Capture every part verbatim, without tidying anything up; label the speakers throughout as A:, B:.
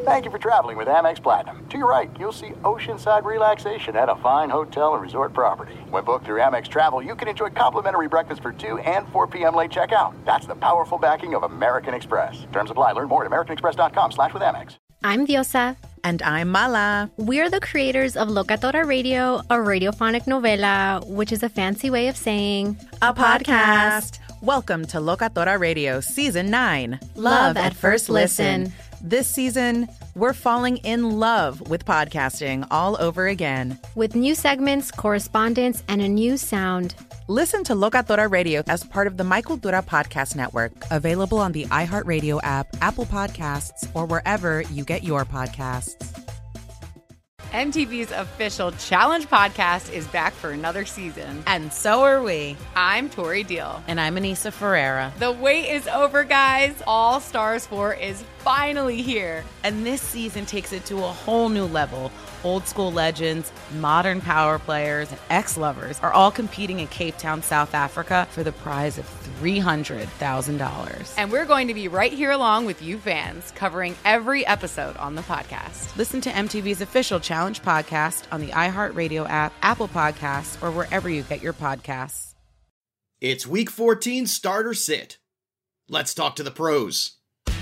A: Thank you for traveling with Amex Platinum. To your right, you'll see oceanside relaxation at a fine hotel and resort property. When booked through Amex Travel, you can enjoy complimentary breakfast for two and four p.m. late checkout. That's the powerful backing of American Express. Terms apply. Learn more at americanexpress.com slash with Amex.
B: I'm Diosa.
C: And I'm Mala.
B: We're the creators of Locatora Radio, a radiophonic novela, which is a fancy way of saying
C: a podcast. Welcome to Locatora Radio Season nine.
B: Love, love at first listen. listen.
C: This season, we're falling in love with podcasting all over again.
B: With new segments, correspondence, and a new sound.
C: Listen to Locatora Radio as part of the My Cultura Podcast Network. Available on the iHeartRadio app, Apple Podcasts, or wherever you get your podcasts.
D: M T V's official Challenge podcast is back for another season.
C: And so are we.
D: I'm Tori Deal.
C: And I'm Anissa Ferreira.
D: The wait is over, guys. All Stars four is finally here.
C: And this season takes it to a whole new level. Old school legends, modern power players, and ex-lovers are all competing in Cape Town, South Africa for the prize of three hundred thousand dollars.
D: And we're going to be right here along with you fans, covering every episode on the podcast.
C: Listen to M T V's official Challenge podcast on the iHeartRadio app, Apple Podcasts, or wherever you get your podcasts.
E: It's week fourteen, starter sit. Let's talk to the pros.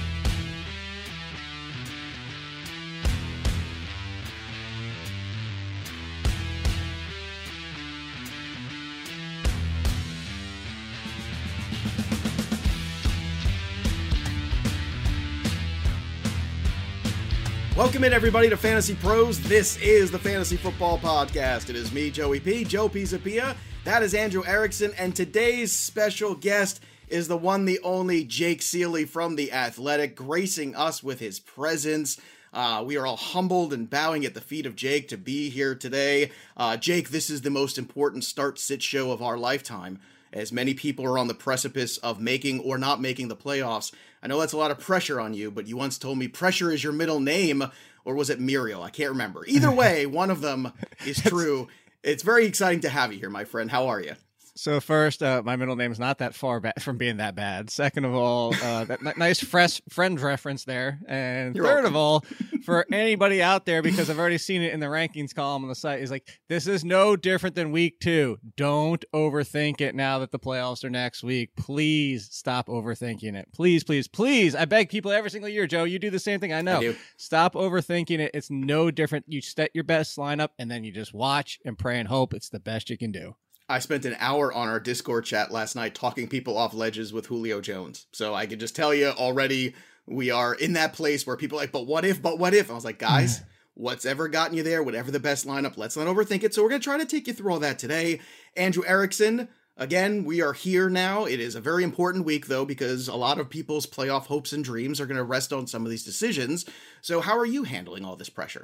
E: Welcome in, everybody, to Fantasy Pros. This is the Fantasy Football Podcast. It is me, Joey P, Joe Pisapia. That is Andrew Erickson, and today's special guest is the one, the only Jake Seeley from The Athletic, gracing us with his presence. Uh, we are all humbled and bowing at the feet of Jake to be here today. Uh, Jake, this is the most important start-sit show of our lifetime, as many people are on the precipice of making or not making the playoffs. I know that's a lot of pressure on you, but you once told me pressure is your middle name, or was it Muriel? I can't remember. Either way, one of them is true. It's very exciting to have you here, my friend. How are you?
F: So first, uh, my middle name is not that far ba- from being that bad. Second of all, uh, that n- nice fresh friend reference there. And You're third welcome. of all, for anybody out there, because I've already seen it in the rankings column on the site, is like, this is no different than week two. Don't overthink it now that the playoffs are next week. Please stop overthinking it. Please, please, please. I beg people every single year, Joe, you do the same thing. I know. I do. Stop overthinking it. It's no different. You set your best lineup, and then you just watch and pray and hope it's the best you can do.
E: I spent an hour on our Discord chat last night talking people off ledges with Julio Jones. So I can just tell you already we are in that place where people are like, but what if, but what if? I was like, guys, what's ever gotten you there, whatever the best lineup, let's not overthink it. So we're going to try to take you through all that today. Andrew Erickson, again, we are here now. It is a very important week, though, because a lot of people's playoff hopes and dreams are going to rest on some of these decisions. So how are you handling all this pressure?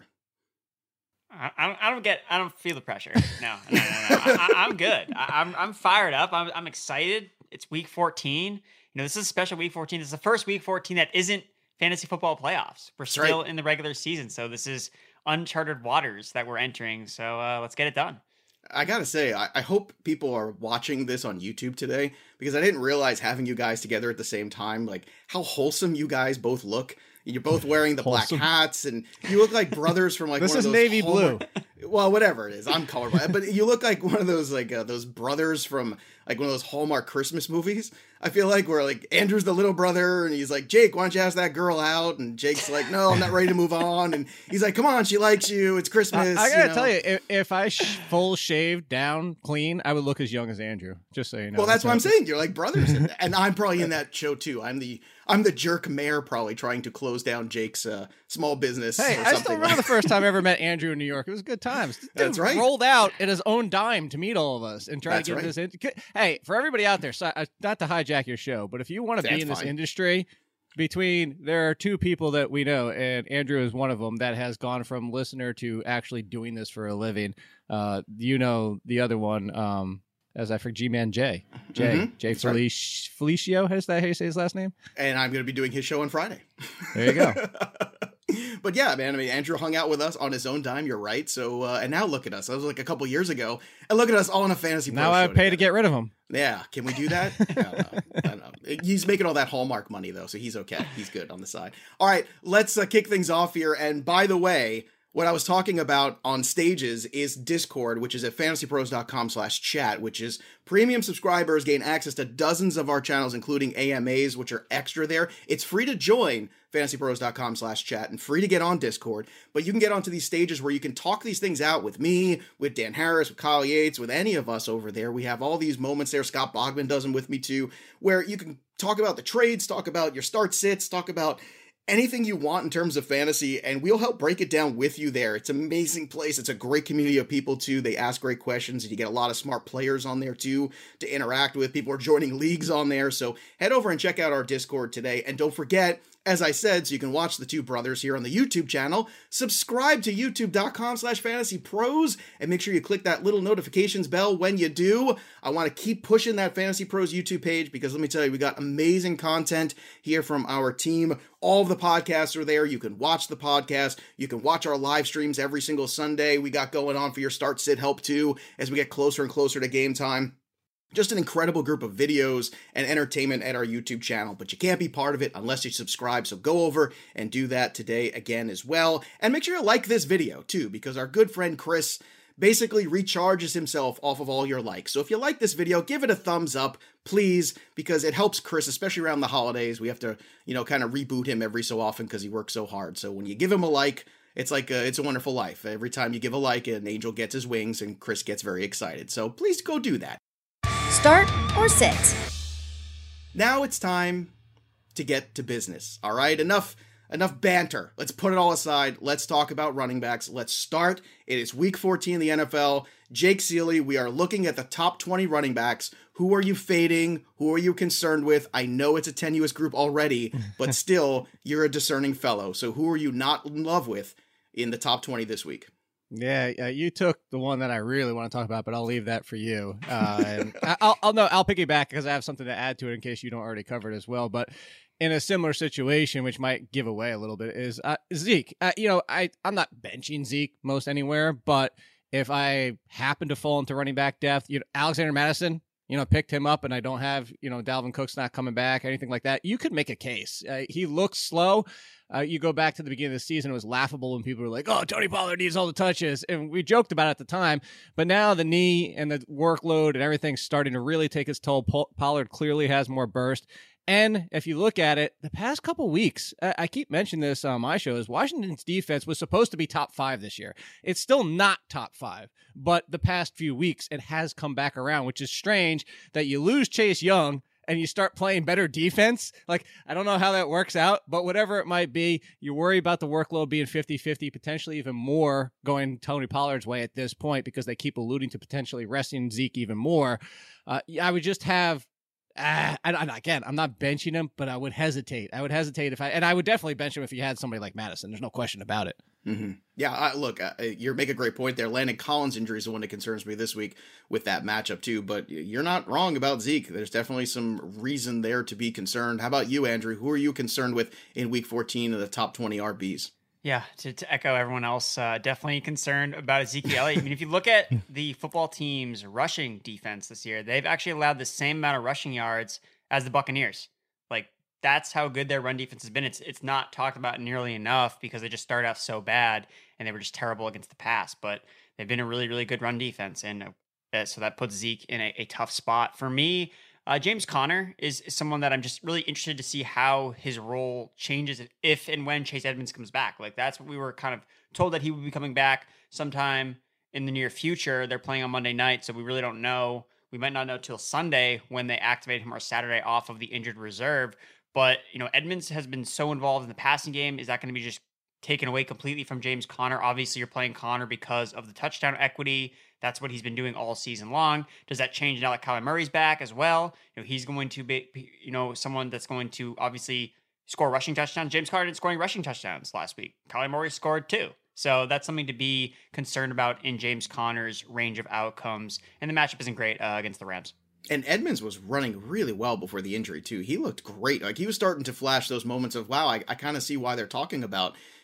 G: I, I don't. I don't get. I don't feel the pressure. No, no, no, no. I, I'm good. I, I'm. I'm fired up. I'm. I'm excited. It's week fourteen. You know, this is a special week fourteen. This is the first week fourteen that isn't fantasy football playoffs. We're still right in the regular season, so this is uncharted waters that we're entering. So uh, let's get it done.
E: I gotta say, I, I hope people are watching this on YouTube today, because I didn't realize having you guys together at the same time, like how wholesome you guys both look. You're both wearing the black hats, and you look like brothers from like
F: this
E: one
F: is
E: of those
F: navy
E: Hallmark-
F: blue.
E: Well, whatever it is, I'm colorblind, but you look like one of those like uh, those brothers from like one of those Hallmark Christmas movies. I feel like where like Andrew's the little brother, and he's like, Jake, why don't you ask that girl out? And Jake's like, no, I'm not ready to move on. And he's like, come on, she likes you. It's Christmas.
F: I, I gotta
E: you know?
F: tell you, if, if I sh- full shaved down clean, I would look as young as Andrew. Just so you know.
E: Well, that's, that's what I'm saying. You're like brothers, and, and I'm probably in that show too. I'm the I'm the jerk mayor, probably trying to close down Jake's uh, small business.
F: Hey,
E: or
F: I still remember
E: like.
F: the first time I ever met Andrew in New York. It was good times. Dude
E: That's right.
F: Rolled out at his own dime to meet all of us and try
E: That's
F: to get
E: right.
F: this in. Hey, for everybody out there, so, uh, not to hijack your show, but if you want to be in this
E: fine.
F: industry, between there are two people that we know, and Andrew is one of them that has gone from listener to actually doing this for a living. Uh, you know the other one. Um, As I forget, G-Man Jay. Jay.
E: Mm-hmm.
F: Jay Felic- Felicio. Is that how you say his last name?
E: And I'm going to be doing his show on Friday.
F: There you go.
E: But yeah, man, I mean, Andrew hung out with us on his own dime. You're right. So, uh, and now look at us. That was like a couple years ago. And look at us all in a fantasy.
F: Now I pay
E: together.
F: to get rid of him.
E: Yeah. Can we do that? I don't know. I don't know. He's making all that Hallmark money, though, so he's okay. He's good on the side. All right, let's uh, kick things off here. And by the way, what I was talking about on stages is Discord, which is at fantasypros.com slash chat, which is premium subscribers gain access to dozens of our channels, including A M As, which are extra there. It's free to join fantasypros.com slash chat and free to get on Discord, but you can get onto these stages where you can talk these things out with me, with Dan Harris, with Kyle Yates, with any of us over there. We have all these moments there. Scott Bogman does them with me too, where you can talk about the trades, talk about your start sits, talk about anything you want in terms of fantasy, and we'll help break it down with you there. It's an amazing place. It's a great community of people, too. They ask great questions, and you get a lot of smart players on there, too, to interact with. People are joining leagues on there, so head over and check out our Discord today. And don't forget, as I said, so you can watch the two brothers here on the YouTube channel, subscribe to youtube.com slash fantasypros, and make sure you click that little notifications bell when you do. I want to keep pushing that Fantasy Pros YouTube page, because let me tell you, we got amazing content here from our team. All of the podcasts are there. You can watch the podcast. You can watch our live streams every single Sunday we got going on for your start sit help too, as we get closer and closer to game time. Just an incredible group of videos and entertainment at our YouTube channel, but you can't be part of it unless you subscribe, so go over and do that today again as well. And make sure you like this video too, because our good friend Chris basically recharges himself off of all your likes. So if you like this video, give it a thumbs up, please, because it helps Chris, especially around the holidays. We have to, you know, kind of reboot him every so often because he works so hard. So when you give him a like, it's like a, It's a Wonderful Life. Every time you give a like, an angel gets his wings and Chris gets very excited. So please go do that.
H: Start or sit.
E: Now it's time to get to business. All right, enough enough banter. Let's put it all aside. Let's talk about running backs. Let's start. It is week fourteen in the N F L. Jake Seeley, we are looking at the top twenty running backs. Who are you fading? Who are you concerned with? I know it's a tenuous group already, but still, you're a discerning fellow. So who are you not in love with in the top twenty this week?
F: Yeah, uh, you took the one that I really want to talk about, but I'll leave that for you. Uh, and I'll, I'll no, I'll piggyback because I have something to add to it in case you don't already cover it as well. But in a similar situation, which might give away a little bit, is uh, Zeke. Uh, you know, I I'm not benching Zeke most anywhere, but if I happen to fall into running back depth, you know, Alexander Madison, you know, picked him up, and I don't have, you know, Dalvin Cook's not coming back, anything like that. You could make a case. Uh, he looks slow. Uh, you go back to the beginning of the season, it was laughable when people were like, oh, Tony Pollard needs all the touches. And we joked about it at the time. But now the knee and the workload and everything's starting to really take its toll. Pollard clearly has more burst. And if you look at it, the past couple weeks, I keep mentioning this on my show, is Washington's defense was supposed to be top five this year. It's still not top five, but the past few weeks, it has come back around, which is strange that you lose Chase Young and you start playing better defense. Like, I don't know how that works out, but whatever it might be, you worry about the workload being fifty-fifty, potentially even more going Tony Pollard's way at this point because they keep alluding to potentially resting Zeke even more. Uh, I would just have, uh, and, and again, I'm not benching him, but I would hesitate. I would hesitate if I, and I would definitely bench him if you had somebody like Madison. There's no question about it.
E: Mm-hmm. Yeah, uh, look, uh, you make a great point there. Landon Collins' injury is the one that concerns me this week with that matchup too, but you're not wrong about Zeke. There's definitely some reason there to be concerned. How about you, Andrew? Who are you concerned with in week fourteen of the top twenty R Bs?
G: Yeah, to, to echo everyone else, uh, definitely concerned about Ezekiel Elliott. I mean, if you look at the football team's rushing defense this year, they've actually allowed the same amount of rushing yards as the Buccaneers. Like, that's how good their run defense has been. It's it's not talked about nearly enough because they just started off so bad and they were just terrible against the pass. But they've been a really, really good run defense. And uh, so that puts Zeke in a, a tough spot. For me, uh, James Conner is, is someone that I'm just really interested to see how his role changes if and when Chase Edmonds comes back. Like, that's what we were kind of told, that he would be coming back sometime in the near future. They're playing on Monday night, so we really don't know. We might not know till Sunday when they activate him, or Saturday off of the injured reserve. But, you know, Edmonds has been so involved in the passing game. Is that going to be just taken away completely from James Conner? Obviously, you're playing Conner because of the touchdown equity. That's what he's been doing all season long. Does that change now that Kyler Murray's back as well? You know, he's going to be, you know, someone that's going to obviously score rushing touchdowns. James Conner did scoring rushing touchdowns last week. Kyler Murray scored too. So that's something to be concerned about in James Conner's range of outcomes. And the matchup isn't great uh, against the Rams.
E: And Edmonds was running really well before the injury, too. He looked great. Like, he was starting to flash those moments of, wow, I, I kind of see why they're talking about,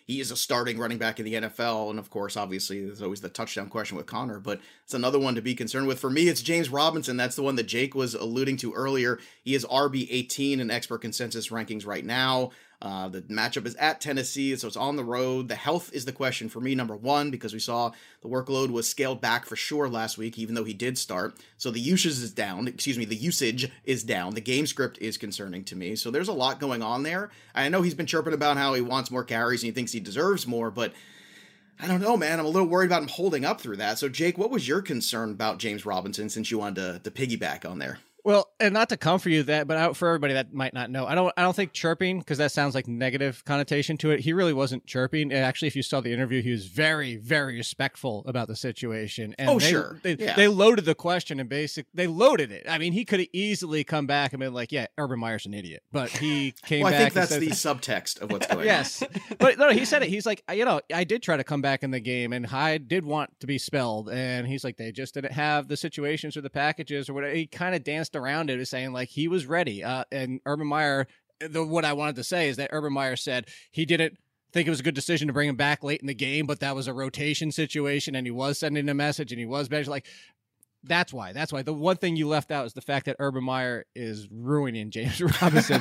E: he is a starting running back in the N F L. And of course, obviously, there's always the touchdown question with Connor, but it's another one to be concerned with. For me, it's James Robinson. That's the one that Jake was alluding to earlier. He is R B eighteen in expert consensus rankings right now. Uh, the matchup is at Tennessee, so it's on the road. The health is the question for me, number one, because we saw the workload was scaled back for sure last week, even though he did start. So the usage is down. Excuse me, the usage is down. The game script is concerning to me. So there's a lot going on there. I know he's been chirping about how he wants more carries and he thinks he deserves more, but I don't know, man. I'm a little worried about him holding up through that. So, Jake, what was your concern about James Robinson since you wanted to, to piggyback on there?
F: Well, and not to come for you that, but out for everybody that might not know, I don't, I don't think chirping, because that sounds like negative connotation to it. He really wasn't chirping. And actually, if you saw the interview, he was very, very respectful about the situation. And
E: oh,
F: they,
E: sure.
F: They,
E: yeah.
F: they loaded the question and basic, they loaded it. I mean, he could have easily come back and been like, "Yeah, Urban Meyer's an idiot," but he came
E: well,
F: back.
E: I think that's
F: said,
E: the subtext of what's going
F: yes.
E: on.
F: Yes, but no, he said it. He's like, you know, I did try to come back in the game, and I did want to be spelled, and he's like, they just didn't have the situations or the packages or whatever. He kind of danced around it, saying like he was ready. Uh, and Urban Meyer, the, what I wanted to say is that Urban Meyer said he didn't think it was a good decision to bring him back late in the game, but that was a rotation situation, and he was sending a message, and he was bench like. That's why. That's why. The one thing you left out is the fact that Urban Meyer is ruining James Robinson.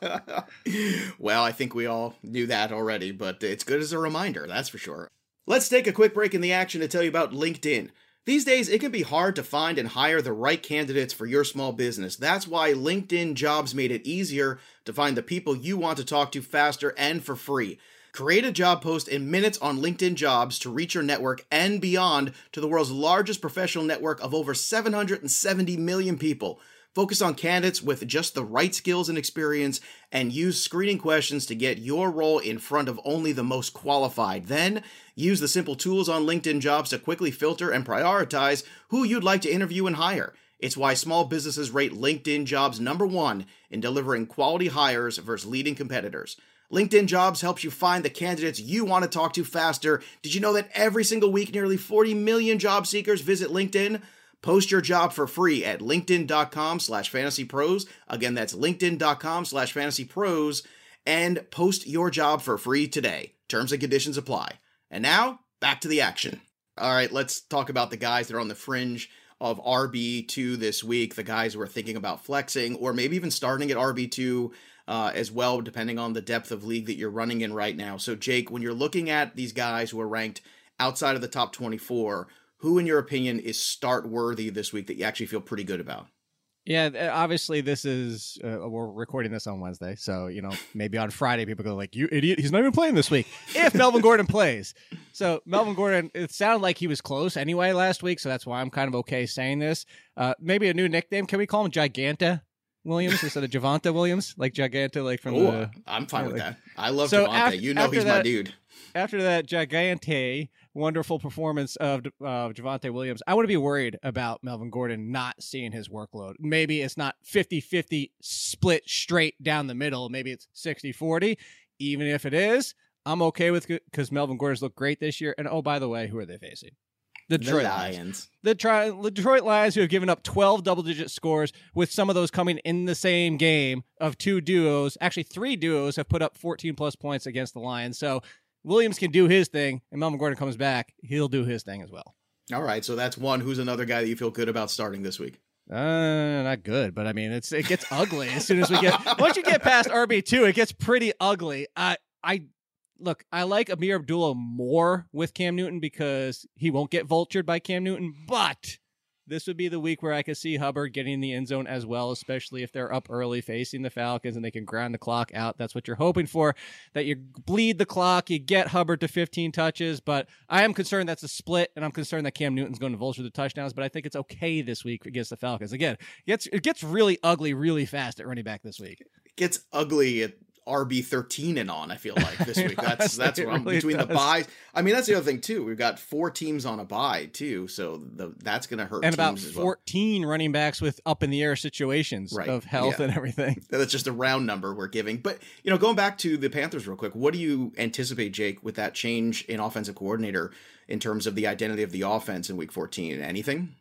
E: Well, I think we all knew that already, but it's good as a reminder, that's for sure. Let's take a quick break in the action to tell you about LinkedIn. These days, it can be hard to find and hire the right candidates for your small business. That's why LinkedIn Jobs made it easier to find the people you want to talk to faster and for free. Create a job post in minutes on LinkedIn Jobs to reach your network and beyond to the world's largest professional network of over seven hundred seventy million people. Focus on candidates with just the right skills and experience and use screening questions to get your role in front of only the most qualified. Then, use the simple tools on LinkedIn Jobs to quickly filter and prioritize who you'd like to interview and hire. It's why small businesses rate LinkedIn Jobs number one in delivering quality hires versus leading competitors. LinkedIn Jobs helps you find the candidates you want to talk to faster. Did you know that every single week, nearly forty million job seekers visit LinkedIn? Post your job for free at linkedin.com slash fantasy pros. Again, that's linkedin.com slash fantasy pros. And post your job for free today. Terms and conditions apply. And now, back to the action. All right, let's talk about the guys that are on the fringe of R B two this week. The guys who are thinking about flexing or maybe even starting at R B two uh, as well, depending on the depth of league that you're running in right now. So, Jake, when you're looking at these guys who are ranked outside of the top twenty-four, who, in your opinion, is start-worthy this week that you actually feel pretty good about?
F: Yeah, obviously this is, uh, we're recording this on Wednesday, so, you know, maybe on Friday people go like, you idiot, he's not even playing this week, if Melvin Gordon plays. So Melvin Gordon, it sounded like he was close anyway last week, so that's why I'm kind of okay saying this. Uh, maybe a new nickname, can we call him Giganta Williams instead of Javonte Williams? Like Giganta, like from
E: Ooh,
F: the...
E: I'm fine
F: you know,
E: with
F: like,
E: that. I love
F: so
E: Javonte.
F: After,
E: you know he's
F: that,
E: my dude.
F: After that Gigante wonderful performance of uh, Javonte Williams, I wouldn't be worried about Melvin Gordon not seeing his workload. Maybe it's not fifty-fifty split straight down the middle. Maybe it's sixty forty. Even if it is, I'm okay with it because Melvin Gordon's looked great this year. And oh, by the way, who are they facing? The Detroit
E: the
F: Lions.
E: Lions.
F: The, tri- the Detroit Lions, who have given up twelve double-digit scores, with some of those coming in the same game of two duos. Actually, three duos have put up fourteen-plus points against the Lions. So Williams can do his thing, and Melvin Gordon comes back. He'll do his thing as well.
E: All right, so that's one. Who's another guy that you feel good about starting this week?
F: Uh, not good, but I mean, it's it gets ugly as soon as we get... Once you get past R B two, it gets pretty ugly. I I... Look, I like Amir Abdullah more with Cam Newton because he won't get vultured by Cam Newton, but this would be the week where I could see Hubbard getting in the end zone as well, especially if they're up early facing the Falcons and they can grind the clock out. That's what you're hoping for, that you bleed the clock, you get Hubbard to fifteen touches, but I am concerned that's a split, and I'm concerned that Cam Newton's going to vulture the touchdowns, but I think it's okay this week against the Falcons. Again, it gets, it gets really ugly really fast at running back this week.
E: It gets ugly at R B thirteen and on, I feel like, this week. That's that's what I'm
F: really
E: between
F: does.
E: the buys. I mean, that's the other thing, too. We've got four teams on a bye, too, so the, that's going to hurt
F: and
E: teams
F: about
E: as well.
F: fourteen running backs with up-in-the-air situations
E: Right.
F: of health
E: Yeah.
F: and everything.
E: That's just a round number we're giving. But, you know, going back to the Panthers real quick, what do you anticipate, Jake, with that change in offensive coordinator in terms of the identity of the offense in week fourteen? Anything?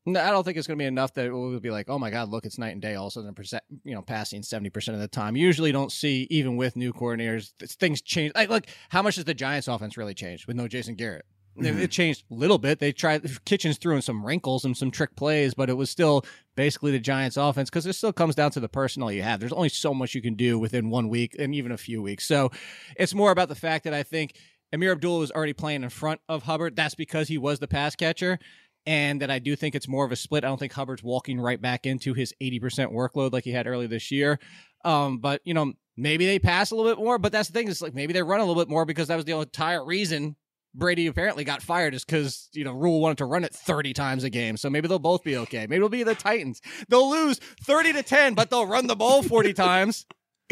F: No, I don't think it's going to be enough that it will be like, oh my God, look, it's night and day. All of a sudden, percent, you know, passing seventy percent of the time. You usually don't see, even with new coordinators, things change. Like, look, how much has the Giants offense really changed with no Jason Garrett? Mm-hmm. It changed a little bit. They tried, Kitchens threw in some wrinkles and some trick plays, but it was still basically the Giants offense because it still comes down to the personnel you have. There's only so much you can do within one week and even a few weeks. So it's more about the fact that I think Amir Abdullah was already playing in front of Hubbard. That's because he was the pass catcher. And that I do think it's more of a split. I don't think Hubbard's walking right back into his eighty percent workload like he had earlier this year. Um, but, you know, maybe they pass a little bit more. But that's the thing. It's like maybe they run a little bit more because that was the entire reason Brady apparently got fired, is because, you know, Rule wanted to run it thirty times a game. So maybe they'll both be okay. Maybe it'll be the Titans. They'll lose thirty to ten, but they'll run the ball forty times.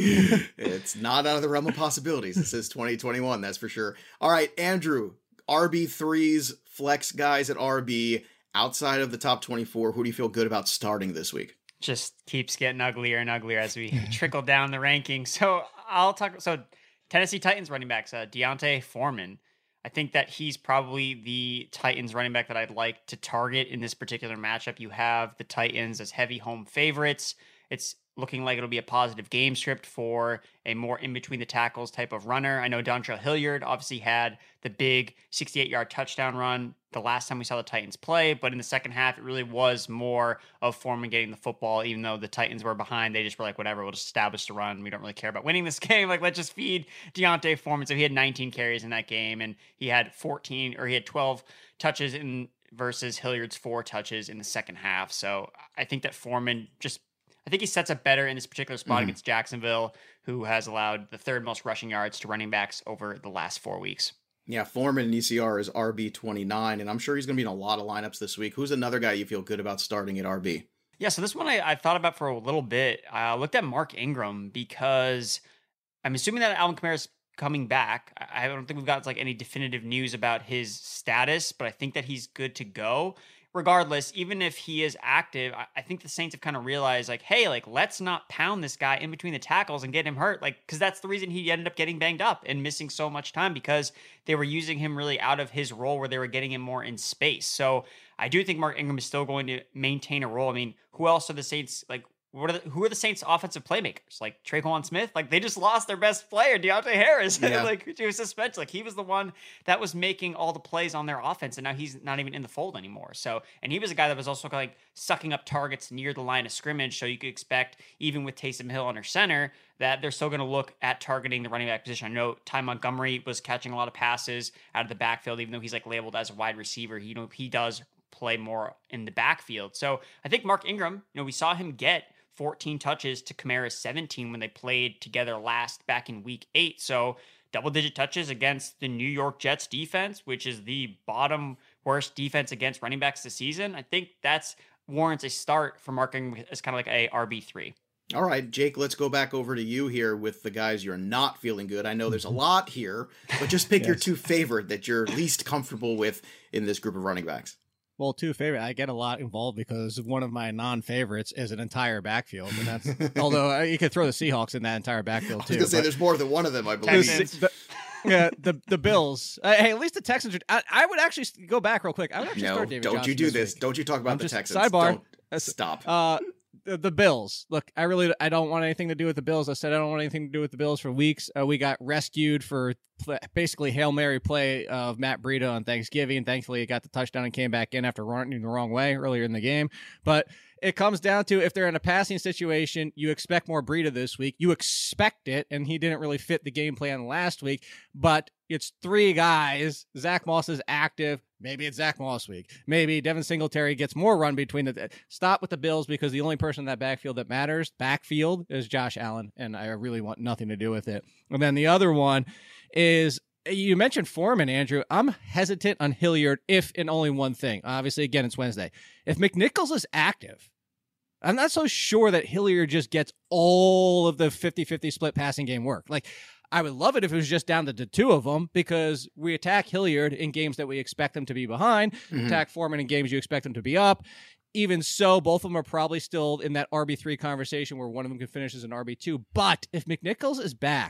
E: It's not out of the realm of possibilities. This is twenty twenty-one, that's for sure. All right, Andrew, R B threes, flex guys at R B, outside of the top twenty-four, who do you feel good about starting this week?
G: Just keeps getting uglier and uglier as we trickle down the rankings. So I'll talk. So Tennessee Titans running backs, uh, Deontay Foreman. I think that he's probably the Titans running back that I'd like to target in this particular matchup. You have the Titans as heavy home favorites. It's looking like it'll be a positive game script for a more in-between the tackles type of runner. I know Dontrell Hilliard obviously had the big sixty-eight-yard touchdown run the last time we saw the Titans play, but in the second half, it really was more of Foreman getting the football, even though the Titans were behind. They just were like, whatever, we'll just establish the run. We don't really care about winning this game. Like, let's just feed Deontay Foreman. So he had nineteen carries in that game, and he had fourteen, or he had twelve touches in versus Hilliard's four touches in the second half. So I think that Foreman just I think he sets up better in this particular spot mm-hmm. against Jacksonville, who has allowed the third most rushing yards to running backs over the last four weeks.
E: Yeah, Foreman in E C R is R B twenty-nine, and I'm sure he's going to be in a lot of lineups this week. Who's another guy you feel good about starting at R B?
G: Yeah, so this one I, I thought about for a little bit. I looked at Mark Ingram because I'm assuming that Alvin Kamara's coming back. I don't think we've got like any definitive news about his status, but I think that he's good to go. Regardless, even if he is active, I think the Saints have kind of realized, like, hey, like, let's not pound this guy in between the tackles and get him hurt. Like, because that's the reason he ended up getting banged up and missing so much time, because they were using him really out of his role where they were getting him more in space. So I do think Mark Ingram is still going to maintain a role. I mean, who else are the Saints, like, What are the, who are the Saints' offensive playmakers? Like Traquan Smith? Like, they just lost their best player, Deontay Harris, yeah. like to suspension. Like, he was the one that was making all the plays on their offense, and now he's not even in the fold anymore. So, and he was a guy that was also like sucking up targets near the line of scrimmage. So you could expect, even with Taysom Hill under center, that they're still going to look at targeting the running back position. I know Ty Montgomery was catching a lot of passes out of the backfield, even though he's like labeled as a wide receiver. You know, he does play more in the backfield. So I think Mark Ingram, you know, we saw him get fourteen touches to Kamara's seventeen when they played together last back in week eight. So double-digit touches against the New York Jets defense, which is the bottom worst defense against running backs this season. I think that's warrants a start for Mark Ingram as kind of like a R B three.
E: All right, Jake, let's go back over to you here with the guys you're not feeling good. I know there's a lot here, but just pick yes. your two favorite that you're least comfortable with in this group of running backs.
F: Well, two favorite. I get a lot involved because one of my non-favorites is an entire backfield, and that's although you could throw the Seahawks in that entire backfield too.
E: I was gonna say there's more than one of them, I believe.
F: The, the, yeah, the the Bills. Uh, hey, at least the Texans. Are, I, I would actually go back real quick. I would actually
E: no,
F: start David
E: don't
F: Johnson
E: you do
F: this?
E: this?
F: Week.
E: Don't you talk about
F: I'm
E: the
F: just,
E: Texans?
F: Sidebar.
E: Don't, stop.
F: Uh, the, the Bills. Look, I really I don't want anything to do with the Bills. I said I don't want anything to do with the Bills for weeks. Uh, we got rescued for play, basically Hail Mary play of Matt Breida on Thanksgiving. Thankfully, he got the touchdown and came back in after running the wrong way earlier in the game. But it comes down to, if they're in a passing situation, you expect more Breida this week. You expect it, and he didn't really fit the game plan last week. But it's three guys. Zach Moss is active. Maybe it's Zach Moss week. Maybe Devin Singletary gets more run between the... Stop with the Bills, because the only person in that backfield that matters, backfield, is Josh Allen, and I really want nothing to do with it. And then the other one is... You mentioned Foreman, Andrew. I'm hesitant on Hilliard if in only one thing. Obviously, again, it's Wednesday. If McNichols is active, I'm not so sure that Hilliard just gets all of the fifty-fifty split passing game work. Like, I would love it if it was just down to the two of them, because we attack Hilliard in games that we expect them to be behind, mm-hmm. attack Foreman in games you expect them to be up. Even so, both of them are probably still in that R B three conversation where one of them can finish as an R B two. But if McNichols is back,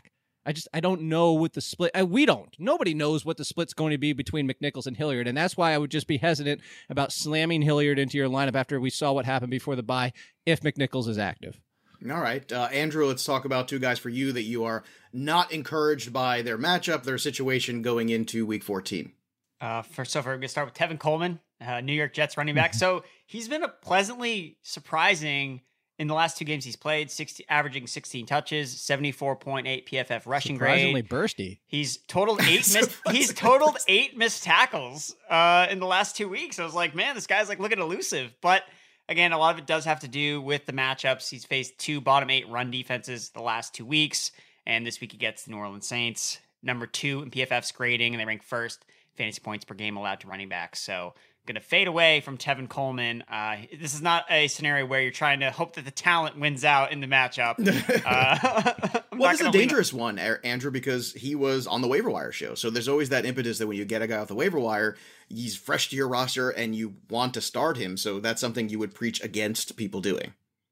F: I just I don't know what the split. I, we don't. Nobody knows what the split's going to be between McNichols and Hilliard, and that's why I would just be hesitant about slamming Hilliard into your lineup after we saw what happened before the bye if McNichols is active.
E: All right, uh, Andrew, let's talk about two guys for you that you are not encouraged by their matchup, their situation going into Week fourteen.
G: Uh, first, so we're going to start with Tevin Coleman, uh, New York Jets running back. So he's been a pleasantly surprising in the last two games he's played, sixty, averaging sixteen touches, seventy-four point eight P F F rushing
F: Surprisingly
G: grade.
F: bursty. He's
G: totaled eight missed, he's totaled eight missed tackles uh, in the last two weeks. I was like, man, this guy's like looking elusive. But again, a lot of it does have to do with the matchups. He's faced two bottom eight run defenses the last two weeks, and this week he gets the New Orleans Saints, number two in P F F's grading, and they rank first fantasy points per game allowed to running backs. So going to fade away from Tevin Coleman. Uh, this is not a scenario where you're trying to hope that the talent wins out in the matchup. Uh,
E: well, this is a dangerous one, Andrew, because he was on the waiver wire show. So there's always that impetus that when you get a guy off the waiver wire, he's fresh to your roster and you want to start him. So that's something you would preach against people doing.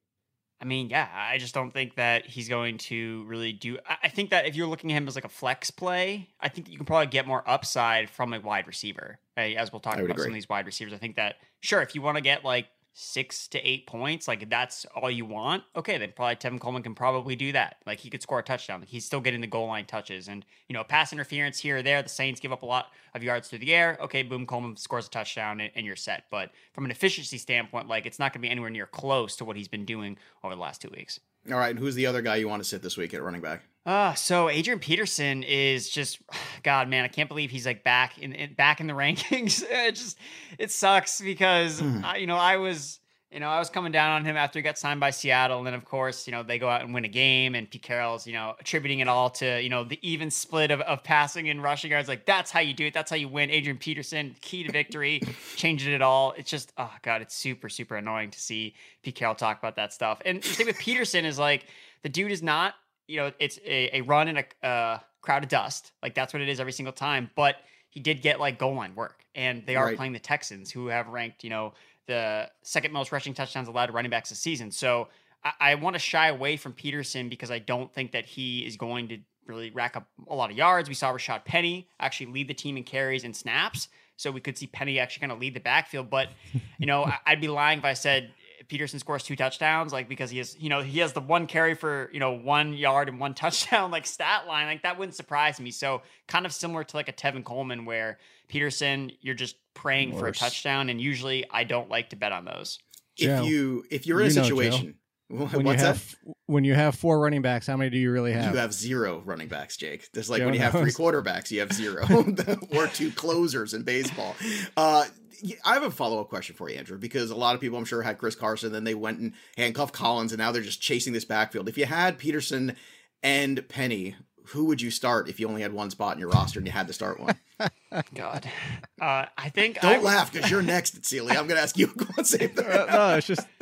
G: I mean, yeah, I just don't think that he's going to really do. I think that if you're looking at him as like a flex play, I think that you can probably get more upside from a wide receiver. Right? As we'll talk about agree. some of these wide receivers, I think that, sure, if you want to get like six to eight points, like if that's all you want, okay, then probably Tevin Coleman can probably do that. Like he could score a touchdown. Like he's still getting the goal line touches, and you know, pass interference here or there. The Saints give up a lot of yards through the air. Okay, boom, Coleman scores a touchdown, and, and you're set. But from an efficiency standpoint, like it's not going to be anywhere near close to what he's been doing over the last two weeks.
E: All right, and who's the other guy you want to sit this week at running back?
G: Uh, so Adrian Peterson is just, God, man, I can't believe he's like back in, in back in the rankings. It just, it sucks because, hmm. I, you know, I was, you know, I was coming down on him after he got signed by Seattle. And then of course, you know, they go out and win a game, and Pete Carroll's, you know, attributing it all to, you know, the even split of, of passing and rushing yards. Like that's how you do it. That's how you win. Adrian Peterson, key to victory, changing it all. It's just, oh God, it's super, super annoying to see Pete Carroll talk about that stuff. And the thing with Peterson is like, the dude is not, you know, it's a, a run in a uh, crowd of dust. Like that's what it is every single time. But he did get like goal line work, and they are right. playing the Texans, who have ranked, you know, the second most rushing touchdowns allowed to running backs this season. So I, I want to shy away from Peterson because I don't think that he is going to really rack up a lot of yards. We saw Rashad Penny actually lead the team in carries and snaps. So we could see Penny actually kind of lead the backfield. But, you know, I, I'd be lying if I said Peterson scores two touchdowns, like because he has, you know, he has the one carry for, you know, one yard and one touchdown, like stat line, like that wouldn't surprise me. So kind of similar to like a Tevin Coleman, where Peterson, you're just praying Worse. for a touchdown. And usually I don't like to bet on those.
E: If Joe, you, if you're in a situation,
F: know, when what's you have, that? When you have four running backs, how many do you really have?
E: You have zero running backs, Jake. Just like Joe when you knows. have three quarterbacks, you have zero or two closers in baseball. Uh, I have a follow-up question for you, Andrew, because a lot of people, I'm sure, had Chris Carson, then they went and handcuffed Collins, and now they're just chasing this backfield. If you had Peterson and Penny, who would you start if you only had one spot in your roster and you had to start one?
G: God. Uh, I think...
E: Don't
G: I...
E: laugh, because you're next, Celia. I'm going to ask you one same thing.
F: No, it's just...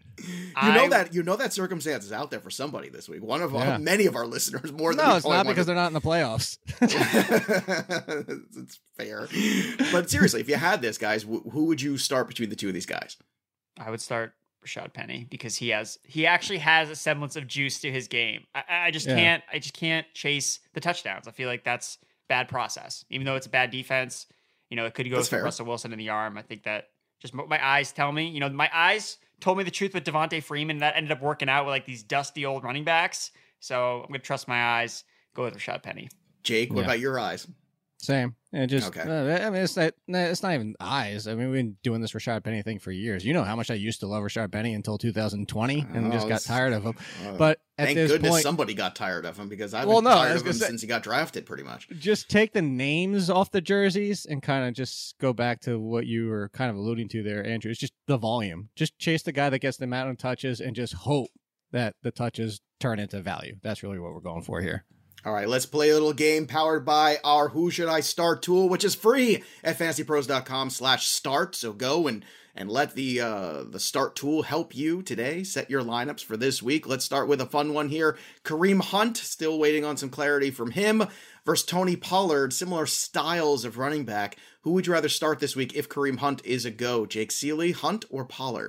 E: You know I, that you know that circumstance is out there for somebody this week. One of yeah. our, many of our listeners, more than
F: no, it's not because they're not in the playoffs.
E: It's fair, but seriously, if you had this, guys, wh- who would you start between the two of these guys?
G: I would start Rashad Penny because he has he actually has a semblance of juice to his game. I, I just yeah. can't I just can't chase the touchdowns. I feel like that's bad process, even though it's a bad defense. You know, it could go that's for fair. Russell Wilson in the arm. I think that just my eyes tell me. You know, my eyes. told me the truth with Devontae Freeman. That ended up working out with like these dusty old running backs. So I'm going to trust my eyes. Go with Rashad Penny.
E: Jake, what yeah. about your eyes?
F: Same. And just, okay. uh, I mean, it's not, it's not even eyes. I mean, we've been doing this Rashad Penny thing for years. You know how much I used to love Rashad Penny until two thousand twenty and oh, just got tired of him. Uh, but at
E: thank
F: this
E: goodness
F: point,
E: somebody got tired of him because I've
F: well,
E: been
F: no,
E: tired of him
F: say,
E: since he got drafted pretty much.
F: Just take the names off the jerseys and kind of just go back to what you were kind of alluding to there, Andrew. It's just the volume. Just chase the guy that gets the amount of touches and just hope that the touches turn into value. That's really what we're going for here.
E: All right, let's play a little game powered by our Who Should I Start tool, which is free at fantasypros.com slash start. So go and, and let the uh, the start tool help you today. Set your lineups for this week. Let's start with a fun one here. Kareem Hunt, still waiting on some clarity from him, versus Tony Pollard. Similar styles of running back. Who would you rather start this week if Kareem Hunt is a go? Jake Seeley, Hunt, or Pollard?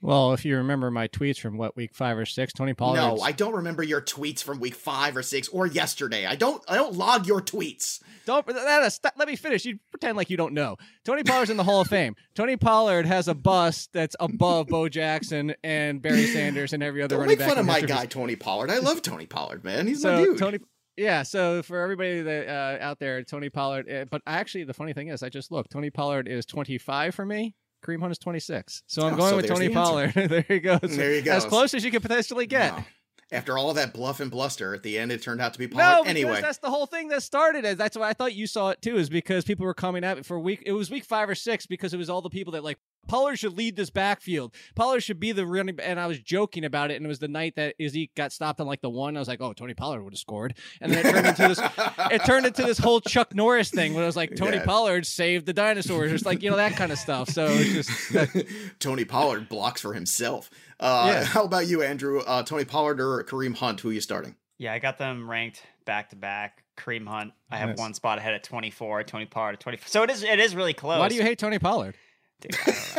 F: Well, if you remember my tweets from what week five or six, Tony Pollard.
E: No, I don't remember your tweets from week five or six or yesterday. I don't. I don't log your tweets.
F: Don't that, that, let me finish. You pretend like you don't know. Tony Pollard's in the Hall of Fame. Tony Pollard has a bust that's above Bo Jackson and Barry Sanders and every other
E: Don't
F: running
E: make
F: back.
E: fun of my
F: history.
E: guy Tony Pollard. I love Tony Pollard, man. He's
F: so
E: my dude.
F: Tony, yeah. So for everybody that uh, out there, Tony Pollard. Uh, but actually, the funny thing is, I just looked. Tony Pollard is twenty-five for me. Kareem Hunt is twenty-six. So I'm
E: oh,
F: going
E: so
F: with Tony
E: the
F: Pollard. There you go.
E: There you go.
F: As close as you could potentially get.
E: Wow. After all that bluff and bluster, at the end it turned out to be Pollard.
F: No,
E: anyway,
F: that's the whole thing that started it. That's why I thought you saw it too, is because people were coming at it for week. It was week five or six because it was all the people that like Pollard should lead this backfield. Pollard should be the running. And I was joking about it. And it was the night that Izzy got stopped on like the one. I was like, oh, Tony Pollard would have scored. And then it turned into this. It turned into this whole Chuck Norris thing when it was like Tony
E: yeah.
F: Pollard saved the dinosaurs, just like you know that kind of stuff. So it's just
E: Tony Pollard blocks for himself. Uh,
F: Yeah.
E: How about you, Andrew? Uh, Tony Pollard or Kareem Hunt? Who are you starting?
G: Yeah, I got them ranked back to back. Kareem Hunt, I have
F: Nice.
G: one spot ahead at twenty-four. Tony Pollard at twenty-four. So it is. It is really close.
F: why do you hate Tony Pollard?
G: Dude,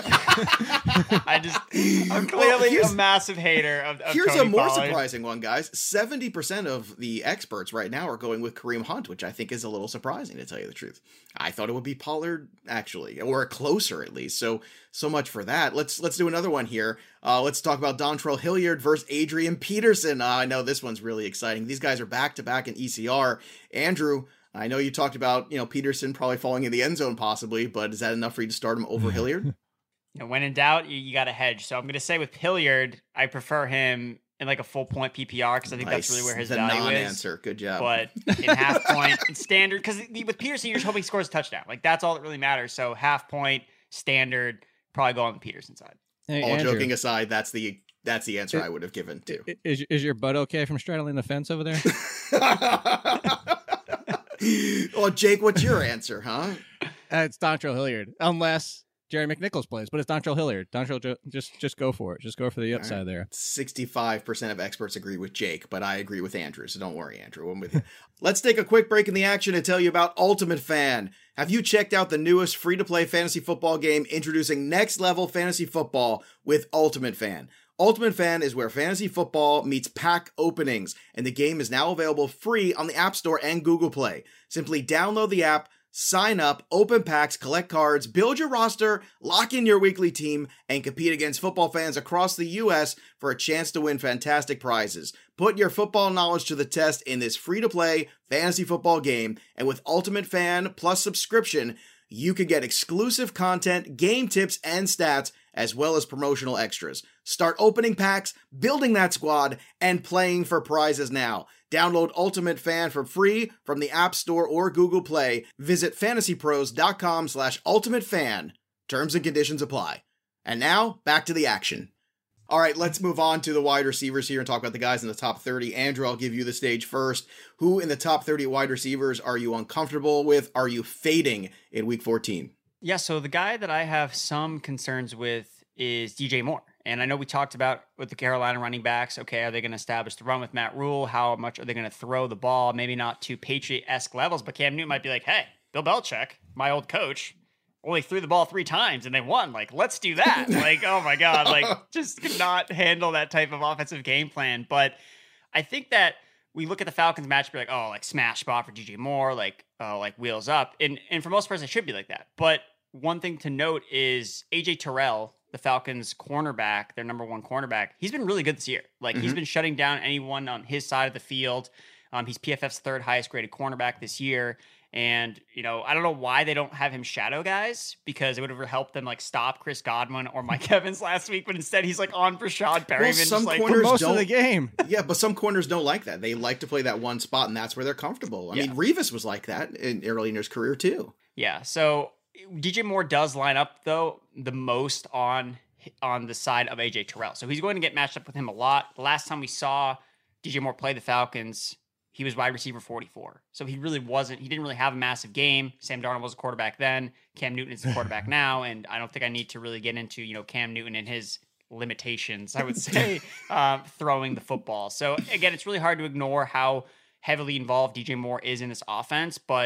G: I, I just, I'm clearly
E: Well,
G: a massive hater of, of
E: Here's
G: Tony
E: a more
G: Pollard.
E: surprising one, guys. seventy percent of the experts right now are going with Kareem Hunt, which I think is a little surprising, to tell you the truth. I thought it would be Pollard, actually, or closer at least. So, so much for that. Let's let's do another one here. Uh, let's talk about Dontrell Hilliard versus Adrian Peterson. Uh, I know this one's really exciting. These guys are back-to-back in E C R. Andrew, I know you talked about, you know, Peterson probably falling in the end zone possibly, but is that enough for you to start him over Hilliard?
G: And when in doubt, you, you got to hedge. So I'm going to say with Hilliard, I prefer him in like a full point P P R because I think
E: Nice.
G: that's really where his
E: the
G: value
E: non-answer.
G: is.
E: Good job.
G: But in half point, in standard, because with Peterson, you're just hoping he scores a touchdown. Like that's all that really matters. So half point, standard, probably go on the Peterson side.
F: Hey,
E: All
F: Andrew,
E: joking aside, that's the that's the answer
F: It-
E: I would have given too.
F: i- Is is your butt okay from straddling the fence over there?
E: Well, Jake, what's your answer, huh?
F: Uh, it's Dontrell Hilliard, unless Jerry McNichols plays, but it's Dontrell Hilliard. Dontrell, ju- just just go for it. Just go for the upside
E: right.
F: there.
E: sixty-five percent of experts agree with Jake, but I agree with Andrew, so don't worry, Andrew. I'm with you. Let's take a quick break in the action to tell you about Ultimate Fan. Have you checked out the newest free-to-play fantasy football game introducing next-level fantasy football with Ultimate Fan? Ultimate Fan is where fantasy football meets pack openings, and the game is now available free on the App Store and Google Play. Simply download the app, sign up, open packs, collect cards, build your roster, lock in your weekly team, and compete against football fans across the U S for a chance to win fantastic prizes. Put your football knowledge to the test in this free-to-play fantasy football game, and with Ultimate Fan plus subscription, you can get exclusive content, game tips, and stats, as well as promotional extras. Start opening packs, building that squad, and playing for prizes now. Download Ultimate Fan for free from the App Store or Google Play. Visit fantasypros.com slash ultimate fan. Terms and conditions apply. And now, back to the action. All right, let's move on to the wide receivers here and talk about the guys in the top thirty. Andrew, I'll give you the stage first. Who in the top thirty wide receivers are you uncomfortable with? Are you fading in week fourteen?
G: Yeah, so the guy that I have some concerns with is D J Moore. And I know we talked about with the Carolina running backs, okay, are they going to establish the run with Matt Rule? How much are they going to throw the ball? Maybe not to Patriot-esque levels, but Cam Newton might be like, hey, Bill Belichick, my old coach, only threw the ball three times and they won. Like, let's do that. Like, oh my God, like just could not handle that type of offensive game plan. But I think that we look at the Falcons match, be like, oh, like smash spot for D J Moore, like, oh, like wheels up. And, and for most person, it should be like that. But one thing to note is A J Terrell, the Falcons cornerback, their number one cornerback, he's been really good this year. Like mm-hmm. he's been shutting down anyone on his side of the field. Um, he's P F F's third highest graded cornerback this year. And, you know, I don't know why they don't have him shadow guys, because it would have helped them like stop Chris Godwin or Mike Evans last week. But instead he's like on Rashad Perryman.
E: Well, some
G: just, like,
E: corners
F: most
E: don't,
F: of the game.
E: Yeah, but some corners don't like that. They like to play that one spot, and that's where they're comfortable. I
G: Yeah.
E: mean, Revis was like that in early in his career too.
G: Yeah. So D J Moore does line up though the most on on the side of A J Terrell. So he's going to get matched up with him a lot. The last time we saw D J Moore play the Falcons, he was wide receiver forty-four. So he really wasn't, he didn't really have a massive game. Sam Darnold was a quarterback then. Cam Newton is the quarterback now. And I don't think I need to really get into, you know, Cam Newton and his limitations, I would say, um, throwing the football. So again, it's really hard to ignore how heavily involved D J Moore is in this offense, but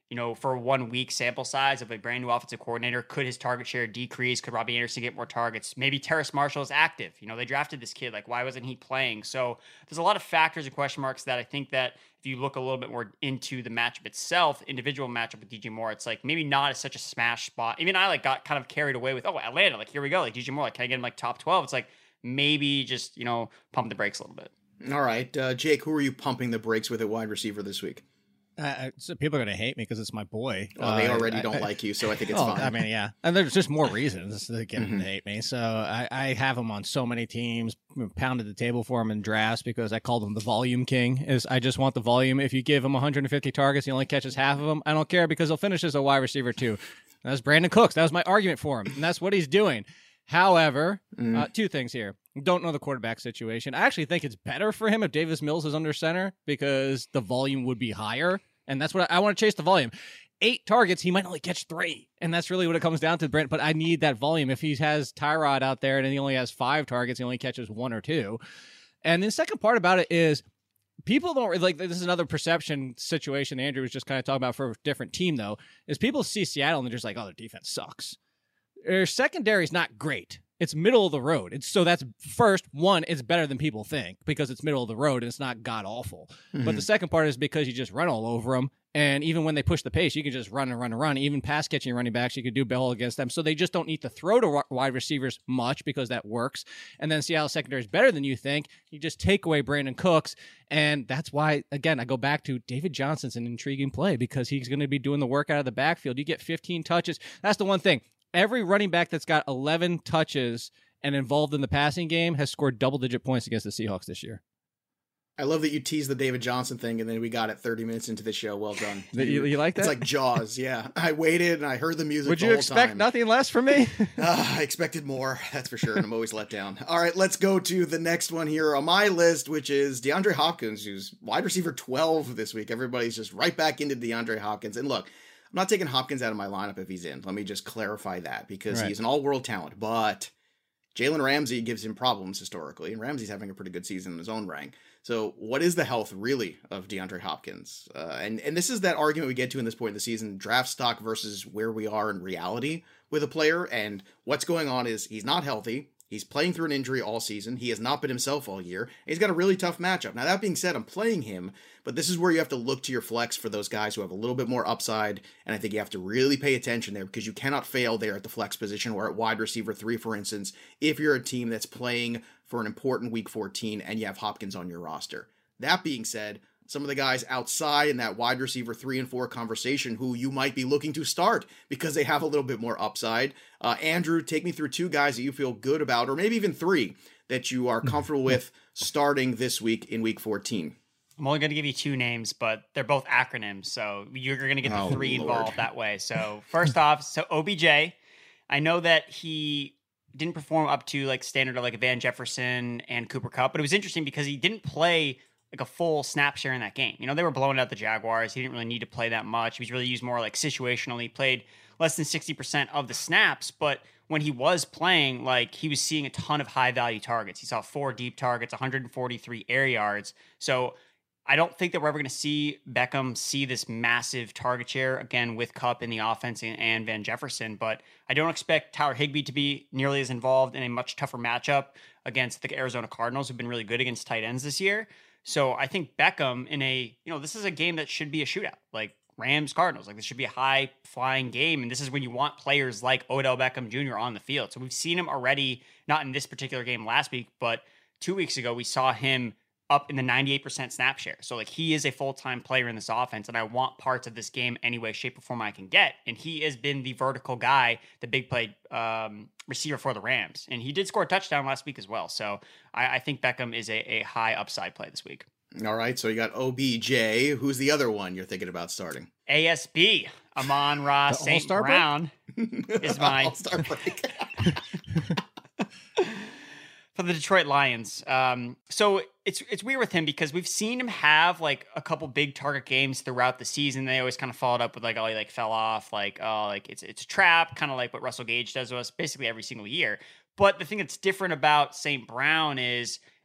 G: you know, for one week sample size of a brand new offensive coordinator, could his target share decrease? Could Robbie Anderson get more targets? Maybe Terrace Marshall is active. You know, they drafted this kid. Like, why wasn't he playing? So there's a lot of factors and question marks that I think that if you look a little bit more into the matchup itself, individual matchup with D J Moore, it's like maybe not as such a smash spot. Even I like got kind of carried away with, oh, Atlanta, like here we go. Like D J Moore, like can I get him like top twelve? It's like maybe just, you know, pump the brakes a little bit.
E: All right. Uh, Jake, who are you pumping the brakes with at wide receiver this week?
F: Uh, so people are going to hate me because it's my boy.
E: Well, they already
F: uh,
E: don't
F: I,
E: like you, so I think it's
F: oh,
E: fine.
F: I mean, yeah. And there's just more reasons to get
E: mm-hmm.
F: him to hate me. So I, I have him on so many teams, pounded the table for him in drafts because I called him the volume king. Is I just want the volume. If you give him one hundred fifty targets, he only catches half of them. I don't care because he'll finish as a wide receiver too. That's Brandon Cooks. That was my argument for him, and that's what he's doing. However, mm. uh, two things here. Don't know the quarterback situation. I actually think it's better for him if Davis Mills is under center because the volume would be higher. And that's what I, I want to chase the volume. Eight targets, he might only catch three. And that's really what it comes down to, Brent. But I need that volume. If he has Tyrod out there and he only has five targets, he only catches one or two. And the second part about it is people don't, like, this is another perception situation Andrew was just kind of talking about for a different team, though, is people see Seattle and they're just like, oh, their defense sucks. Their secondary is not great. It's middle of the road. It's so that's first one, it's better than people think because it's middle of the road and it's not god awful. Mm-hmm. But the second part is because you just run all over them. And even when they push the pace, you can just run and run and run. Even pass catching running backs, you could do well against them. So they just don't need to throw to wide receivers much because that works. And then Seattle secondary is better than you think. You just take away Brandon Cooks. And that's why, again, I go back to David Johnson's an intriguing play because he's going to be doing the work out of the backfield. You get fifteen touches. That's the one thing. Every running back that's got eleven touches and involved in the passing game has scored double-digit points against the Seahawks this year.
E: I love that you teased the David Johnson thing, and then we got it thirty minutes into the show. Well done.
F: You, you like that?
E: It's like Jaws, yeah. I waited, and I heard the music
F: Would
E: the
F: you
E: whole
F: expect
E: time.
F: nothing less from me?
E: uh, I expected more, that's for sure, and I'm always let down. All right, let's go to the next one here on my list, which is DeAndre Hopkins, who's wide receiver twelve this week. Everybody's just right back into DeAndre Hopkins. And look, I'm not taking Hopkins out of my lineup if he's in. Let me just clarify that, because right. he's an all-world talent, but Jalen Ramsey gives him problems historically, and Ramsey's having a pretty good season in his own right. So what is the health, really, of DeAndre Hopkins? Uh, and, and this is that argument we get to in this point in the season, draft stock versus where we are in reality with a player. And what's going on is he's not healthy. He's playing through an injury all season. He has not been himself all year. And he's got a really tough matchup. Now, that being said, I'm playing him, but this is where you have to look to your flex for those guys who have a little bit more upside. And I think you have to really pay attention there because you cannot fail there at the flex position or at wide receiver three, for instance, if you're a team that's playing for an important week fourteen and you have Hopkins on your roster. That being said, some of the guys outside in that wide receiver three and four conversation who you might be looking to start because they have a little bit more upside. Uh, Andrew, take me through two guys that you feel good about, or maybe even three that you are comfortable with starting this week in week fourteen.
G: I'm only going to give you two names, but they're both acronyms, so you're going to get the
E: oh,
G: three
E: Lord.
G: involved that way. So first off, so O B J, I know that he didn't perform up to like standard of like Van Jefferson and Cooper Kupp, but it was interesting because he didn't play like a full snap share in that game. You know, they were blowing out the Jaguars. He didn't really need to play that much. He was really used more like situationally. He played less than sixty percent of the snaps, but when he was playing, like he was seeing a ton of high value targets. He saw four deep targets, one hundred forty-three air yards. So I don't think that we're ever going to see Beckham see this massive target share again with Kupp in the offense and, and Van Jefferson, but I don't expect Tyler Higbee to be nearly as involved in a much tougher matchup against the Arizona Cardinals, who've been really good against tight ends this year. So I think Beckham in a, you know, this is a game that should be a shootout, like Rams Cardinals. Like this should be a high flying game. And this is when you want players like Odell Beckham Junior on the field. So we've seen him already, not in this particular game last week, but two weeks ago, we saw him up in the ninety-eight percent snap share. So like he is a full-time player in this offense, and I want parts of this game any way, shape, or form I can get. And he has been the vertical guy, the big play um, receiver for the Rams. And he did score a touchdown last week as well. So I, I think Beckham is a, a high upside play this week.
E: All right, so you got O B J. Who's the other one you're thinking about starting?
G: A S B, Amon-Ra Saint Brown is my
E: All-Star break.
G: For the Detroit Lions. Um, so it's it's weird with him because we've seen him have like a couple big target games throughout the season. They always kind of followed up with like, oh, he like fell off, like, oh, like it's it's a trap, kind of like what Russell Gage does to us basically every single year. But the thing that's different about Saint Brown is,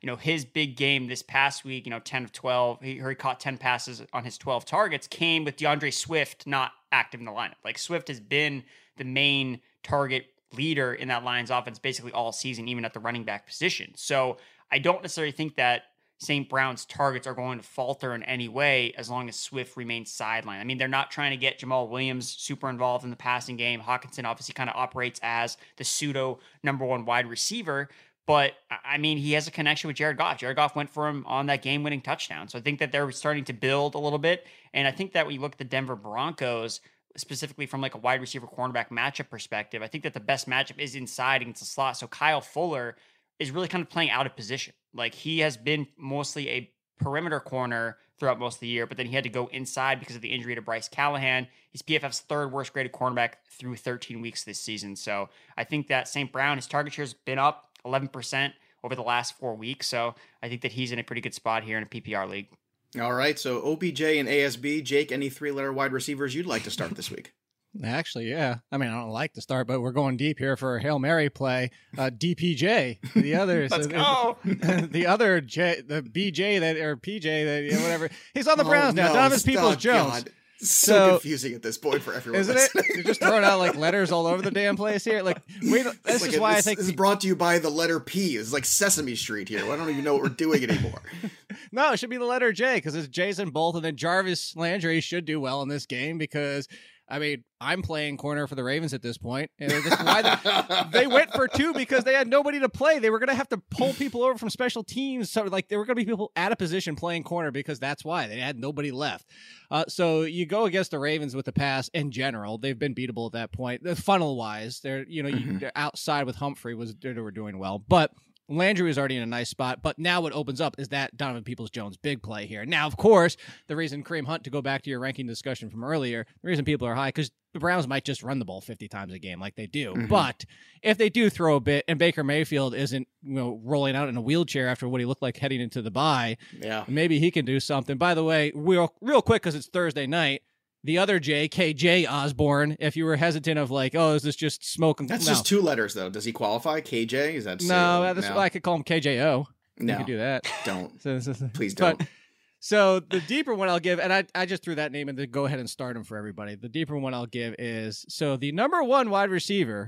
G: you know, his big game this past week, you know, ten of twelve, he, he caught ten passes on his twelve targets, came with DeAndre Swift not active in the lineup. Like, Swift has been the main target leader in that Lions offense basically all season, even at the running back position. So I don't necessarily think that Saint Brown's targets are going to falter in any way as long as Swift remains sidelined. I mean, they're not trying to get Jamal Williams super involved in the passing game. Hockenson obviously kind of operates as the pseudo number one wide receiver, but I mean, he has a connection with Jared Goff. Jared Goff went for him on that game-winning touchdown. So I think that they're starting to build a little bit. And I think that when you look at the Denver Broncos, specifically from like a wide receiver cornerback matchup perspective, I think that the best matchup is inside against the slot. So Kyle Fuller is really kind of playing out of position. Like, he has been mostly a perimeter corner throughout most of the year, but then he had to go inside because of the injury to Bryce Callahan. He's P F F's third worst graded cornerback through thirteen weeks this season. So I think that Saint Brown, his target share has been up eleven percent over the last four weeks. So I think that he's in a pretty good spot here in a P P R league.
E: All right. So O B J and A S B. Jake, any three-letter wide receivers you'd like to start this week?
F: Actually, yeah. I mean, I don't like to start, but we're going deep here for a Hail Mary play. Uh, D P J, the other,
G: Let's go.
F: the other J, the B J that or P J that you know, whatever. He's on the Browns
E: oh,
F: now.
E: No,
F: Donovan
E: stop,
F: Peoples-Jones.
E: God. So,
F: So-
E: confusing at this point for everyone.
F: Isn't it? You're just throwing out like letters all over the damn place here. Like, we. This
E: It's like
F: is
E: a-
F: why
E: this,
F: I think
E: this is brought to you by the letter P. It's like Sesame Street here. I don't even know what we're doing anymore.
F: no, it should be the letter J because it's J's in both, and then Jarvis Landry should do well in this game because. I mean, I'm playing corner for the Ravens at this point. And this is why they, they went for two because they had nobody to play. They were going to have to pull people over from special teams. So, like, there were going to be people out of position playing corner because that's why. They had nobody left. Uh, so you go against the Ravens with the pass in general. They've been beatable at that point. The funnel-wise, they're, you know, mm-hmm. you, they're outside with Humphrey was they were doing well. But Landry was already in a nice spot, but now what opens up is that Donovan Peoples-Jones big play here. Now, of course, the reason Kareem Hunt, to go back to your ranking discussion from earlier, the reason people are high, because the Browns might just run the ball fifty times a game like they do. Mm-hmm. But if they do throw a bit and Baker Mayfield isn't, you know, rolling out in a wheelchair after what he looked like heading into the bye,
E: yeah,
F: maybe he can do something. By the way, real, real quick, because it's Thursday night, the other J, K J Osborne, if you were hesitant of like, oh, is this just smoke?
E: That's
F: no.
E: just two letters, though. Does he qualify? K J? Is that
F: No, that's no. I could call him K J O.
E: No.
F: You could do that.
E: Don't.
F: So, so, so.
E: Please don't.
F: But, so the deeper one I'll give, and I, I just threw that name in to go ahead and start him for everybody. The deeper one I'll give is, so the number one wide receiver,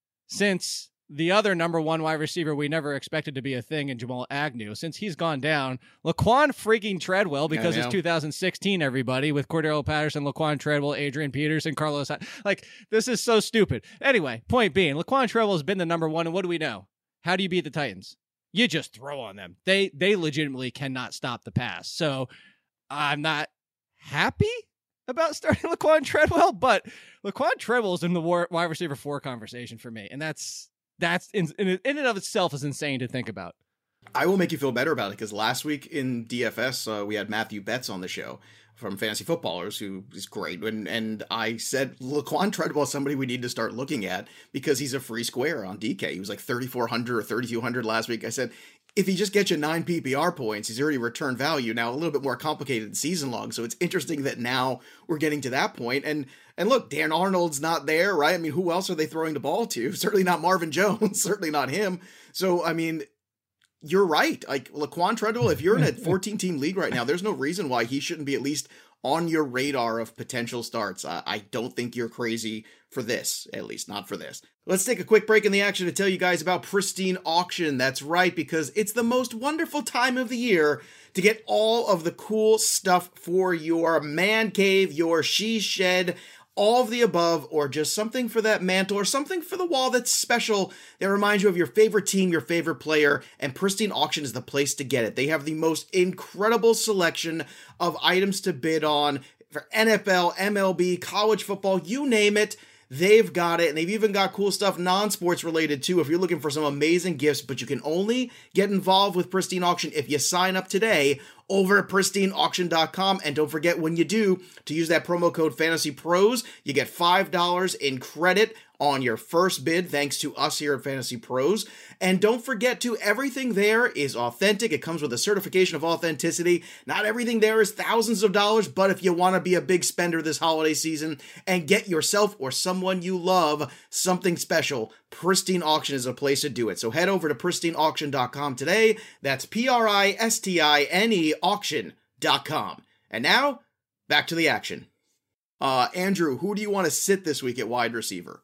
F: since the other number one wide receiver we never expected to be a thing in Jamal Agnew, since he's gone down, Laquan freaking Treadwell, because it's two thousand sixteen, everybody, with Cordero Patterson, Laquan Treadwell, Adrian Peterson, Carlos. Like, this is so stupid. Anyway, point being, Laquan Treadwell has been the number one, and what do we know? How do you beat the Titans? You just throw on them. They they legitimately cannot stop the pass. So I'm not happy about starting Laquan Treadwell, but Laquan Treadwell is in the wide receiver four conversation for me, and that's That's in, in in and of itself is insane to think about.
E: I will make you feel better about it because last week in D F S, uh, we had Matthew Betts on the show from Fantasy Footballers, who is great. And, and I said, Laquan Treadwell is somebody we need to start looking at because he's a free square on D K. He was like thirty-four hundred or thirty-two hundred last week. I said, if he just gets you nine P P R points, he's already returned value. Now, a little bit more complicated season long. So it's interesting that now we're getting to that point. And And look, Dan Arnold's not there, right? I mean, who else are they throwing the ball to? Certainly not Marvin Jones. Certainly not him. So, I mean, you're right. Like, Laquan Treadwell, if you're in a fourteen-team league right now, there's no reason why he shouldn't be at least on your radar of potential starts. I, I don't think you're crazy for this, at least not for this. Let's take a quick break in the action to tell you guys about Pristine Auction. That's right, because it's the most wonderful time of the year to get all of the cool stuff for your man cave, your she shed, all of the above, or just something for that mantle or something for the wall that's special that reminds you of your favorite team, your favorite player, and Pristine Auction is the place to get it. They have the most incredible selection of items to bid on for N F L, M L B, college football, you name it. They've got it, and they've even got cool stuff non-sports related too if you're looking for some amazing gifts, but you can only get involved with Pristine Auction if you sign up today over at pristine auction dot com. And don't forget, when you do, to use that promo code FantasyPros, you get five dollars in credit on your first bid, thanks to us here at Fantasy Pros. And don't forget to, everything there is authentic. It comes with a certification of authenticity. Not everything there is thousands of dollars, but if you want to be a big spender this holiday season and get yourself or someone you love something special, Pristine Auction is a place to do it. So head over to pristine auction dot com today. That's P R I S T I N E auction dot com. And now, back to the action. Uh, Andrew, who do you want to sit this week at wide receiver?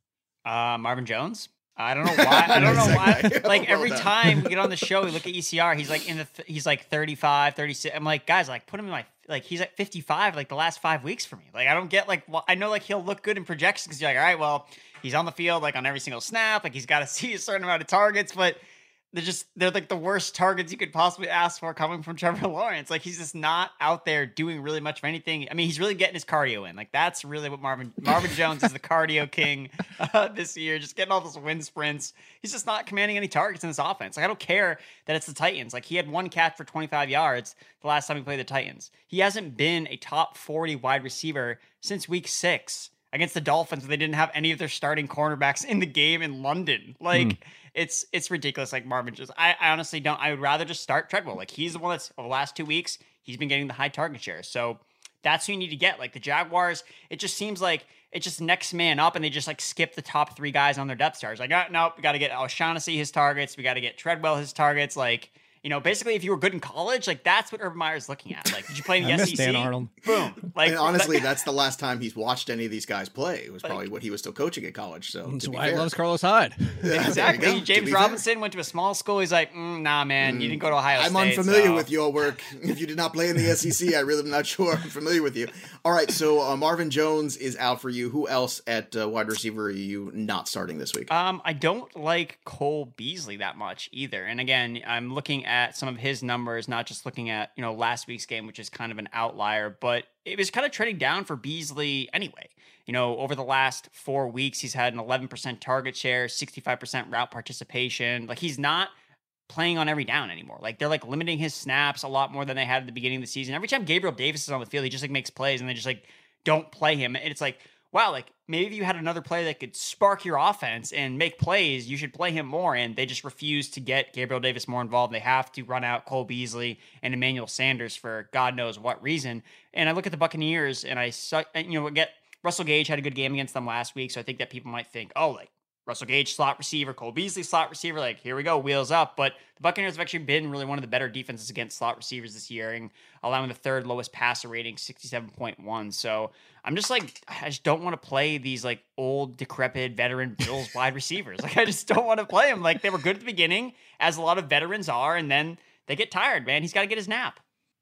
G: Uh, Marvin Jones. I don't know why. I don't know why. Like every time we get on the show, we look at E C R. He's like in the. Th- he's like thirty-five, thirty-six. I'm like, guys, like put him in my. Like he's at fifty-five. Like the last five weeks for me. Like I don't get like. Well, I know like he'll look good in projections because you're like, all right, well, he's on the field like on every single snap. Like he's got to see a certain amount of targets, but they're just they're like the worst targets you could possibly ask for coming from Trevor Lawrence. Like he's just not out there doing really much of anything. I mean, he's really getting his cardio in. Like that's really what Marvin Marvin Jones is, the cardio king uh, this year, just getting all those wind sprints. He's just not commanding any targets in this offense. Like I don't care that it's the Titans. Like he had one catch for twenty-five yards the last time he played the Titans. He hasn't been a top forty wide receiver since week six against the Dolphins, where they didn't have any of their starting cornerbacks in the game in London. Like mm. it's it's ridiculous. Like Marvin just, I, I honestly don't. I would rather just start Treadwell. Like he's the one that's over the last two weeks he's been getting the high target share. So that's who you need to get. Like the Jaguars, it just seems like it's just next man up, and they just like skip the top three guys on their depth charts. Like, oh, no, we got to get O'Shaughnessy his targets. We got to get Treadwell his targets. Like, you know, basically, if you were good in college, like that's what Urban Meyer's looking at. Like, did you play in the
F: I
G: S E C?
F: Dan Arnold.
G: Boom. Like,
E: and honestly, that's the last time he's watched any of these guys play. It was like, probably when he was still coaching at college. So
F: that's
E: to be
F: why
E: fair.
F: he loves Carlos Hyde.
E: Yeah,
G: exactly. James Robinson
E: fair.
G: went to a small school. He's like, mm, nah, man, mm. you didn't go to Ohio
E: I'm
G: State.
E: I'm unfamiliar
G: so.
E: with your work. If you did not play in the S E C, I really am not sure I'm familiar with you. All right, so uh, Marvin Jones is out for you. Who else at uh, wide receiver are you not starting this week?
G: Um, I don't like Cole Beasley that much either. And again, I'm looking at some of his numbers, not just looking at, you know, last week's game, which is kind of an outlier, but it was kind of trending down for Beasley anyway. You know, over the last four weeks, he's had an eleven percent target share, sixty-five percent route participation. Like he's not playing on every down anymore. Like they're like limiting his snaps a lot more than they had at the beginning of the season. Every time Gabriel Davis is on the field, he just like makes plays and they just like don't play him. And it's like, wow, like maybe if you had another player that could spark your offense and make plays, you should play him more. And they just refuse to get Gabriel Davis more involved. They have to run out Cole Beasley and Emmanuel Sanders for God knows what reason. And I look at the Buccaneers and I, you know, get Russell Gage had a good game against them last week. So I think that people might think, oh, like Russell Gage slot receiver, Cole Beasley slot receiver, like here we go, wheels up. But the Buccaneers have actually been really one of the better defenses against slot receivers this year, and allowing the third lowest passer rating, sixty-seven point one. So I'm just like, I just don't want to play these like old, decrepit, veteran Bills wide receivers. Like I just don't want to play them. Like they were good at the beginning, as a lot of veterans are, and then they get tired, man. He's got to get his nap.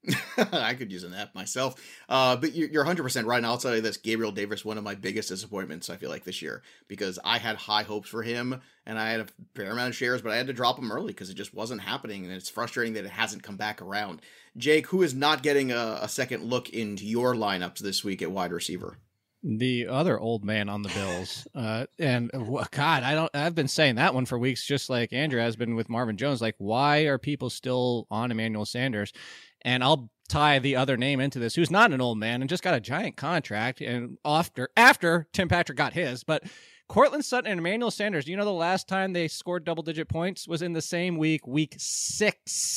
E: I could use a nap myself. Uh, but you're one hundred percent right. And I'll tell you this, Gabriel Davis, one of my biggest disappointments, I feel like, this year, because I had high hopes for him and I had a fair amount of shares, but I had to drop him early because it just wasn't happening. And it's frustrating that it hasn't come back around. Jake, who is not getting a, a second look into your lineups this week at wide receiver?
F: The other old man on the Bills. Uh, and God, I don't, I've been saying that one for weeks, just like Andrew has been with Marvin Jones. Like, why are people still on Emmanuel Sanders? And I'll tie the other name into this, who's not an old man and just got a giant contract. And after, after Tim Patrick got his, but Courtland Sutton and Emmanuel Sanders, do you know the last time they scored double digit points was in the same week, week six,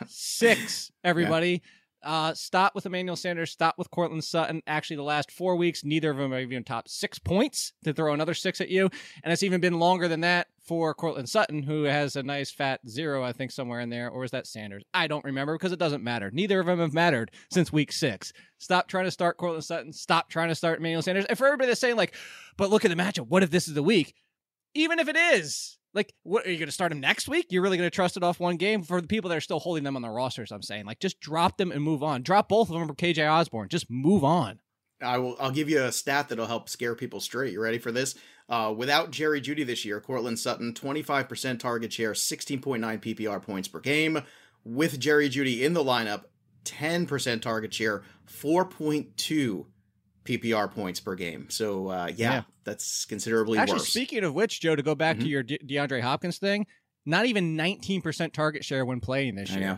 F: six, everybody. Yeah. Uh, stop with Emmanuel Sanders, stop with Courtland Sutton. Actually, the last four weeks, neither of them have even topped six points to throw another six at you. And it's even been longer than that for Courtland Sutton, who has a nice fat zero, I think, somewhere in there. Or is that Sanders? I don't remember because it doesn't matter. Neither of them have mattered since week six. Stop trying to start Courtland Sutton. Stop trying to start Emmanuel Sanders. And for everybody that's saying, like, but look at the matchup. What if this is the week? Even if it is, like, what are you going to start him next week? You're really going to trust it off one game? For the people that are still holding them on the rosters, I'm saying, like, just drop them and move on. Drop both of them for K J Osborne. Just move on.
E: I will. I'll give you a stat that'll help scare people straight. You ready for this? Uh, without Jerry Jeudy this year, Courtland Sutton, twenty-five percent target share, sixteen point nine P P R points per game. With Jerry Jeudy in the lineup, ten percent target share, four point two P P R points per game. So, uh, yeah, yeah, that's considerably
F: Actually,
E: worse.
F: Actually, speaking of which, Joe, to go back mm-hmm. to your De- DeAndre Hopkins thing, not even nineteen percent target share when playing this year.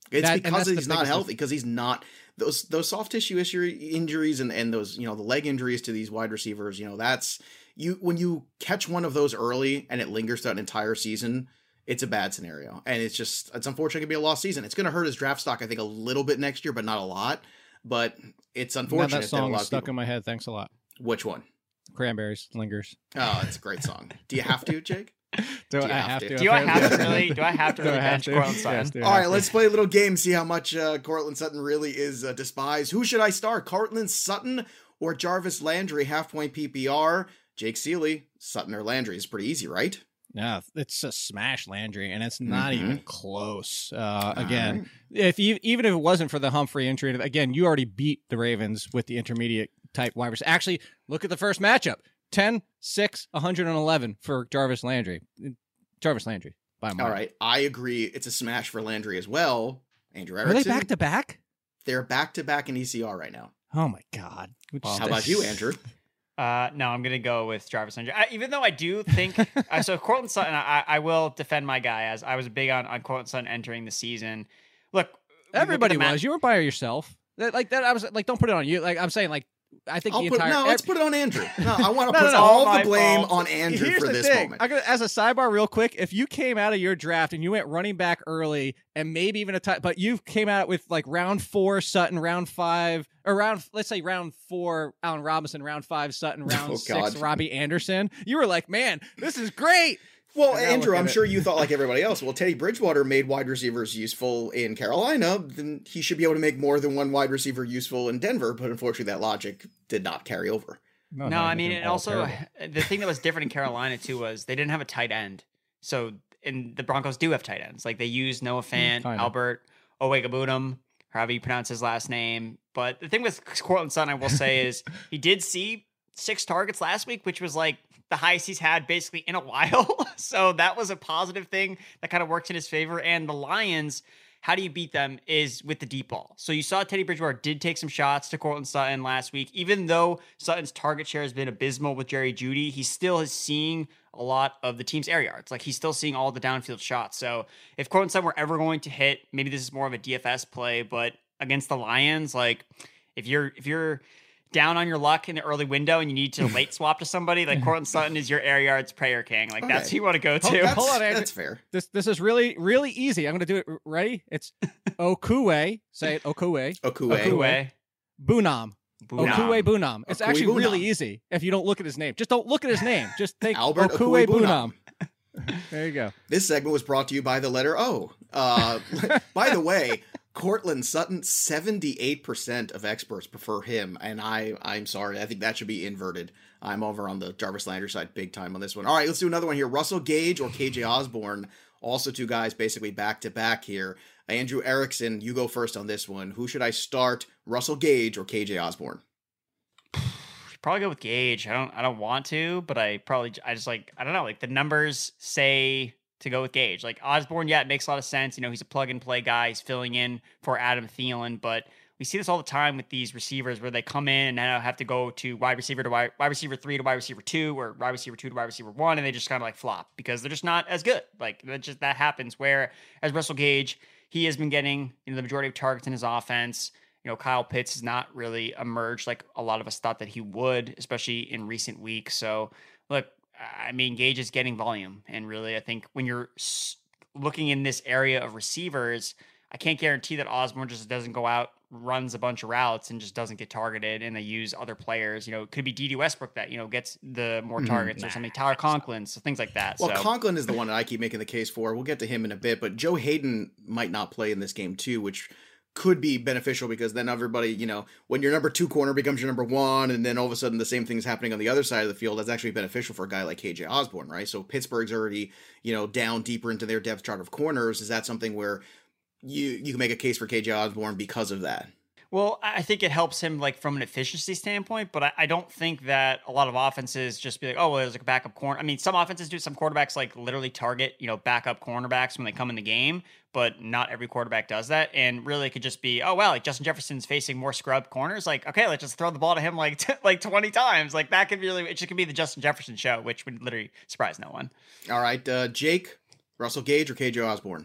E: It's
F: That- and
E: because
F: that's the
E: he's not
F: biggest
E: healthy, because he's not those those soft tissue issue injuries and, and those, you know, the leg injuries to these wide receivers, you know, that's you when you catch one of those early and it lingers throughout an entire season, it's a bad scenario. And it's just it's unfortunate to be a lost season. It's gonna hurt his draft stock, I think, a little bit next year, but not a lot. But it's unfortunate
F: Now that
E: that,
F: song
E: a lot
F: is
E: of
F: stuck
E: people...
F: in my head. Thanks a lot.
E: Which one?
F: Cranberries lingers.
E: Oh, it's a great song. Do you have to, Jake?
F: Do,
E: Do
F: I
E: you have
F: have
E: to?
F: to?
G: Do I have to
F: Apparently.
G: really? Do I have to
F: Do I
G: really
F: have
G: bench
F: to?
G: Courtland Sutton?
F: Yes, do I
E: All
F: have
E: right,
F: to?
E: let's play a little game, see how much uh, Courtland Sutton really is uh, despised. Who should I start? Courtland Sutton or Jarvis Landry, half-point P P R? Jake Seeley, Sutton or Landry is pretty easy, right?
F: Yeah, it's a smash Landry, and it's not
E: Mhm.
F: even close. Uh, again,
E: right.
F: if you even if it wasn't for the Humphrey injury, again, you already beat the Ravens with the intermediate type wide receiver. Actually, look at the first matchup: ten, six, one hundred eleven for Jarvis Landry. Jarvis Landry, by my
E: All right, I agree. It's a smash for Landry as well. Andrew
F: Are
E: Erickson.
F: they back to back?
E: They're back to back in E C R right now.
F: Oh my God!
G: Well,
E: How about you, Andrew?
G: Uh, no, I'm gonna go with Jarvis Landry. I, even though I do think uh, so, Courtland Sutton. I, I will defend my guy, as I was big on on Courtland Sutton entering the season. Look, we
F: Everybody
G: look at the
F: was.
G: ma-
F: You weren't by yourself. That, like that. I was like, don't put it on you. Like I'm saying, like I think
E: I'll
F: the
E: put,
F: entire.
E: no, let's put it on Andrew. No, I want to
F: No,
E: put
F: no, no.
E: all
G: My
E: the blame
G: fault.
E: on Andrew
F: Here's
E: for
F: the
E: this
F: thing.
E: moment.
F: I'm gonna, as a sidebar, real quick, if you came out of your draft and you went running back early and maybe even a tie, but you came out with like round four Sutton, round five, or round, let's say round four Allen Robinson, round five Sutton, round
E: Oh,
F: six
E: God.
F: Robbie Anderson, you were like, man, this is great.
E: Well,
F: And now
E: Andrew,
F: look at
E: I'm
F: it.
E: sure you thought like everybody else. Well, Teddy Bridgewater made wide receivers useful in Carolina. Then he should be able to make more than one wide receiver useful in Denver. But unfortunately, that logic did not carry over.
F: No,
G: No, I mean, and also
F: terrible.
G: the thing that was different in Carolina too was they didn't have a tight end. So, and the Broncos do have tight ends. Like they use Noah Fant,
F: kinda.
G: Albert Owegabunam, however you pronounce his last name. But the thing with Courtland Sutton, I will say, is he did see six targets last week, which was like the highest he's had basically in a while. So that was a positive thing that kind of worked in his favor. And the Lions, how do you beat them is with the deep ball. So you saw Teddy Bridgewater did take some shots to Courtland Sutton last week. Even though Sutton's target share has been abysmal with Jerry Jeudy, he still is seeing a lot of the team's air yards. Like he's still seeing all the downfield shots. So if Courtland Sutton were ever going to hit, maybe this is more of a D F S play, but against the Lions, like if you're if you're down on your luck in the early window and you need to late swap to somebody, like Courtland Sutton is your air yards prayer king. Like that's
E: Okay.
G: who you want to go to.
F: Hold-
E: That's,
F: hold on, Andrew.
E: that's fair.
F: This this is really really easy. I'm gonna do it. Ready? It's Okue. Say it. Okue.
E: Okue.
G: Okue.
F: Bunam.
G: Bunam.
F: Okue Bunam. It's
E: Okue
F: actually
E: Bunam.
F: really easy if you don't look at his name. Just don't look at his name. Just think
E: Albert
F: Okue
E: Okue Bunam.
F: Bunam. There you go.
E: This segment was brought to you by the letter O. Uh, by the way, Courtland Sutton, seventy-eight percent of experts prefer him, and I, I'm sorry. I think that should be inverted. I'm over on the Jarvis Landry side big time on this one. All right, let's do another one here. Russell Gage or K J Osborne, also two guys basically back-to-back here. Andrew Erickson, you go first on this one. Who should I start, Russell Gage or K J Osborne?
G: Probably go with Gage. I don't I don't want to, but I probably I just like I don't know, like the numbers say to go with Gage. Like Osborne, yeah, it makes a lot of sense. You know, he's a plug and play guy. He's filling in for Adam Thielen, but we see this all the time with these receivers where they come in and now have to go to wide receiver to wide, wide receiver three to wide receiver two or wide receiver two to wide receiver one, and they just kind of like flop because they're just not as good. Like that just that happens. Where as Russell Gage, he has been getting you know the majority of targets in his offense. You know, Kyle Pitts has not really emerged like a lot of us thought that he would, especially in recent weeks. So, look, I mean, Gage is getting volume. And really, I think when you're looking in this area of receivers, I can't guarantee that Osborne just doesn't go out, runs a bunch of routes, and just doesn't get targeted, and they use other players. You know, it could be D D Westbrook that, you know, gets the more targets
E: Mm,
G: or something, Tyler Conklin, so things like that.
E: Well,
G: so.
E: Conklin is the one that I keep making the case for. We'll get to him in a bit, but Joe Hayden might not play in this game too, which could be beneficial because then everybody, you know, when your number two corner becomes your number one, and then all of a sudden the same thing's happening on the other side of the field, that's actually beneficial for a guy like K J Osborne, right? So Pittsburgh's already, you know, down deeper into their depth chart of corners. Is that something where you you can make a case for K J Osborne because of that?
G: Well, I think it helps him like from an efficiency standpoint, but I, I don't think that a lot of offenses just be like, oh, well, there's like a backup corner. I mean, some offenses do. Some quarterbacks like literally target, you know, backup cornerbacks when they come in the game, but not every quarterback does that. And really, it could just be, oh, well, like Justin Jefferson's facing more scrub corners. Like, okay, let's just throw the ball to him like t- like twenty times. Like that could really, it just could be the Justin Jefferson show, which would literally surprise no one.
E: All right, uh, Jake, Russell Gage or K J Osborne?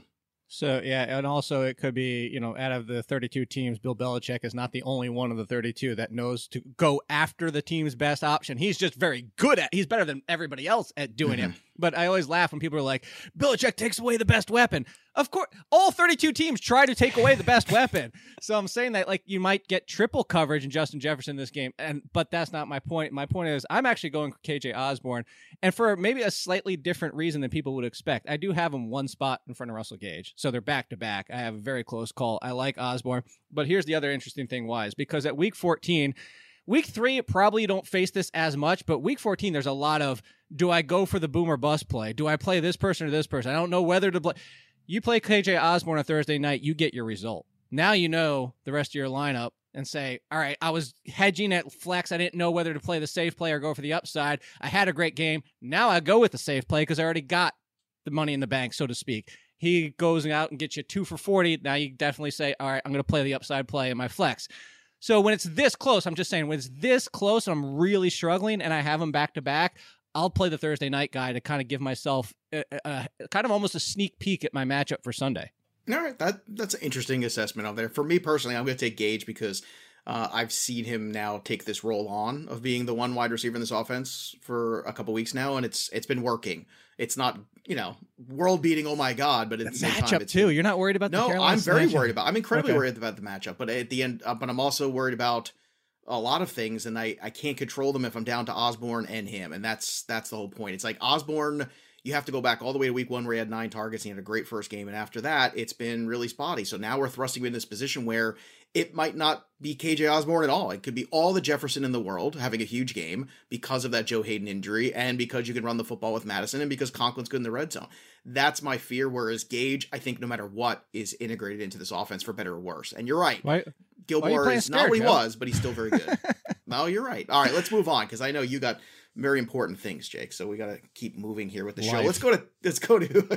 F: So, yeah, and also it could be, you know, out of the thirty-two teams, Bill Belichick is not the only one of the thirty-two that knows to go after the team's best option. He's just very good at, he's better than everybody else at doing mm-hmm. it. But I always laugh when people are like, Belichick takes away the best weapon. Of course, all thirty-two teams try to take away the best weapon. So I'm saying that, like, you might get triple coverage in Justin Jefferson this game, and but that's not my point. My point is I'm actually going for K J Osborne, and for maybe a slightly different reason than people would expect. I do have him one spot in front of Russell Gage, so they're back-to-back. I have a very close call. I like Osborne, but here's the other interesting thing why is because at week fourteen, week three, probably you don't face this as much, but week fourteen, there's a lot of, do I go for the boom or bust play? Do I play this person or this person? I don't know whether to play. You play K J Osborne on Thursday night, you get your result. Now you know the rest of your lineup and say, all right, I was hedging at flex. I didn't know whether to play the safe play or go for the upside. I had a great game. Now I go with the safe play because I already got the money in the bank, so to speak. He goes out and gets you two for forty. Now you definitely say, all right, I'm going to play the upside play in my flex. So when it's this close, I'm just saying, when it's this close, I'm really struggling and I have them back to back, I'll play the Thursday night guy to kind of give myself a, a, a, kind of almost a sneak peek at my matchup for Sunday.
E: All right, that that's an interesting assessment out there. For me personally, I'm going to take Gage because uh, I've seen him now take this role on of being the one wide receiver in this offense for a couple weeks now, and it's it's been working. It's not, you know, world beating, oh my god, but at the, the same
F: matchup
E: time, it's
F: too. You're not worried about the
E: no.
F: Carolina
E: I'm very
F: matchup?
E: worried about. I'm incredibly
F: okay.
E: worried about the matchup, but at the end, uh, but I'm also worried about a lot of things, and I, I can't control them if I'm down to Osborne and him, and that's that's the whole point. It's like Osborne, you have to go back all the way to week one where he had nine targets and he had a great first game, and after that, it's been really spotty. So now we're thrusting him in this position where it might not be K J Osborne at all. It could be all the Jefferson in the world having a huge game because of that Joe Hayden injury, and because you can run the football with Madison, and because Conklin's good in the red zone. That's my fear, whereas Gage, I think no matter what, is integrated into this offense for better or worse. And you're right.
F: Why?
E: Gilmore is not what he was, but he's still very good. No, you're right. All right, let's move on because I know you got very important things, Jake. So we got to keep moving here with the Life. show. Let's go to let's go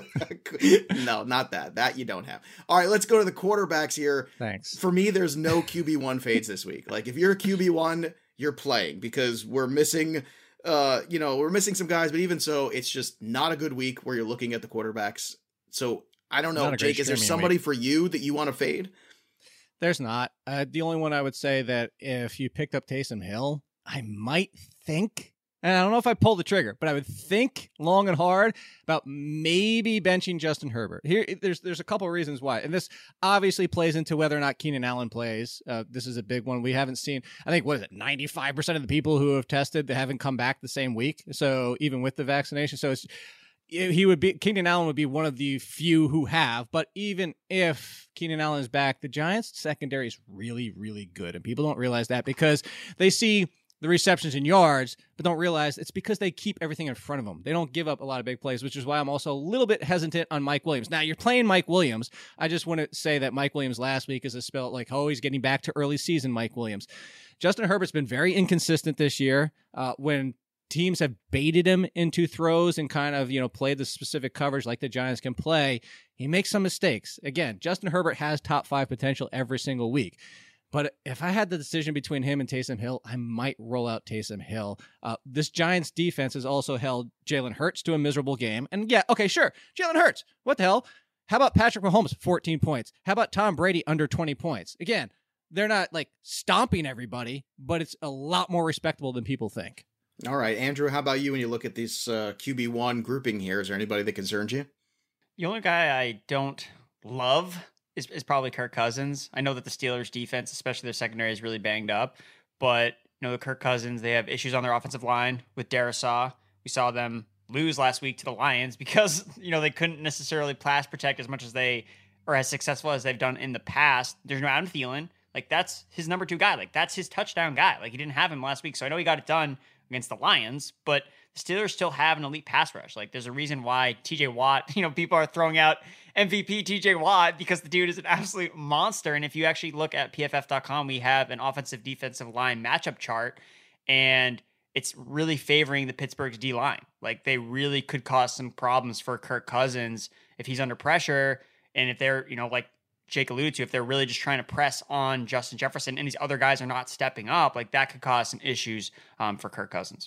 E: to no, not that. That you don't have. All right, let's go to the quarterbacks here.
F: Thanks.
E: For me, there's no Q B one fades this week. Like if you're a Q B one, you're playing because we're missing. Uh, you know, we're missing some guys, but even so, it's just not a good week where you're looking at the quarterbacks. So I don't know, Jake. Is there somebody week. for you that you want to fade?
F: There's not. Uh, the only one I would say that if you picked up Taysom Hill, I might think, and I don't know if I pull the trigger, but I would think long and hard about maybe benching Justin Herbert. Here, there's there's a couple of reasons why, and this obviously plays into whether or not Keenan Allen plays. Uh, this is a big one. We haven't seen, I think, what is it, ninety-five percent of the people who have tested that haven't come back the same week. So even with the vaccination, so it's he would be Keenan Allen would be one of the few who have. But even if Keenan Allen is back, the Giants' secondary is really, really good, and people don't realize that because they see the receptions and yards, but don't realize it's because they keep everything in front of them. They don't give up a lot of big plays, which is why I'm also a little bit hesitant on Mike Williams. Now, you're playing Mike Williams. I just want to say that Mike Williams last week is a spell like, oh, he's getting back to early season Mike Williams. Justin Herbert's been very inconsistent this year. Uh, when teams have baited him into throws and kind of, you know, played the specific coverage like the Giants can play, he makes some mistakes. Again, Justin Herbert has top five potential every single week. But if I had the decision between him and Taysom Hill, I might roll out Taysom Hill. Uh, this Giants defense has also held Jalen Hurts to a miserable game. And yeah, okay, sure. Jalen Hurts, what the hell? How about Patrick Mahomes, fourteen points? How about Tom Brady, under twenty points? Again, they're not like stomping everybody, but it's a lot more respectable than people think.
E: All right, Andrew, how about you when you look at this uh, Q B one grouping here? Is there anybody that concerns you?
G: The only guy I don't love is, is probably Kirk Cousins. I know that the Steelers defense, especially their secondary, is really banged up, but you know, the Kirk Cousins, they have issues on their offensive line with Darisaw. We saw them lose last week to the Lions because, you know, they couldn't necessarily pass protect as much as they, or as successful as they've done in the past. There's no Adam Thielen. Like, that's his number two guy. Like, that's his touchdown guy. Like, he didn't have him last week, so I know he got it done against the Lions, but the Steelers still have an elite pass rush. Like, there's a reason why T J Watt, you know, people are throwing out M V P T J Watt because the dude is an absolute monster. And if you actually look at P F F dot com, we have an offensive defensive line matchup chart, and it's really favoring the Pittsburgh's D line. Like, they really could cause some problems for Kirk Cousins if he's under pressure. And if they're, you know, like Jake alluded to, if they're really just trying to press on Justin Jefferson and these other guys are not stepping up, like that could cause some issues um, for Kirk Cousins.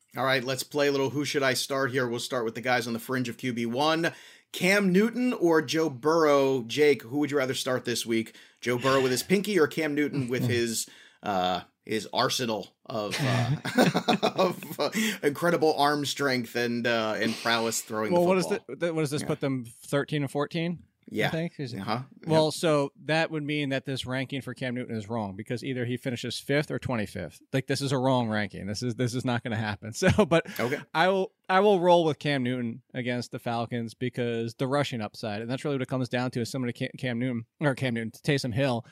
E: All right, let's play a little Who Should I Start here. We'll start with the guys on the fringe of Q B one. Cam Newton or Joe Burrow? Jake, who would you rather start this week? Joe Burrow with his pinky or Cam Newton with his uh, his arsenal of, uh, of uh, incredible arm strength and uh, and prowess throwing
F: well,
E: the
F: what
E: football?
F: What, is the, what does this yeah. put them, thirteen and fourteen?
E: Yeah.
F: I think.
E: Uh-huh.
F: Well,
E: yep.
F: so that would mean that this ranking for Cam Newton is wrong because either he finishes fifth or twenty-fifth. Like this is a wrong ranking. This is this is not going to happen. So, but
E: okay.
F: I will I will roll with Cam Newton against the Falcons because the rushing upside, and that's really what it comes down to. Is similar to Cam Newton or Cam Newton, Taysom Hill.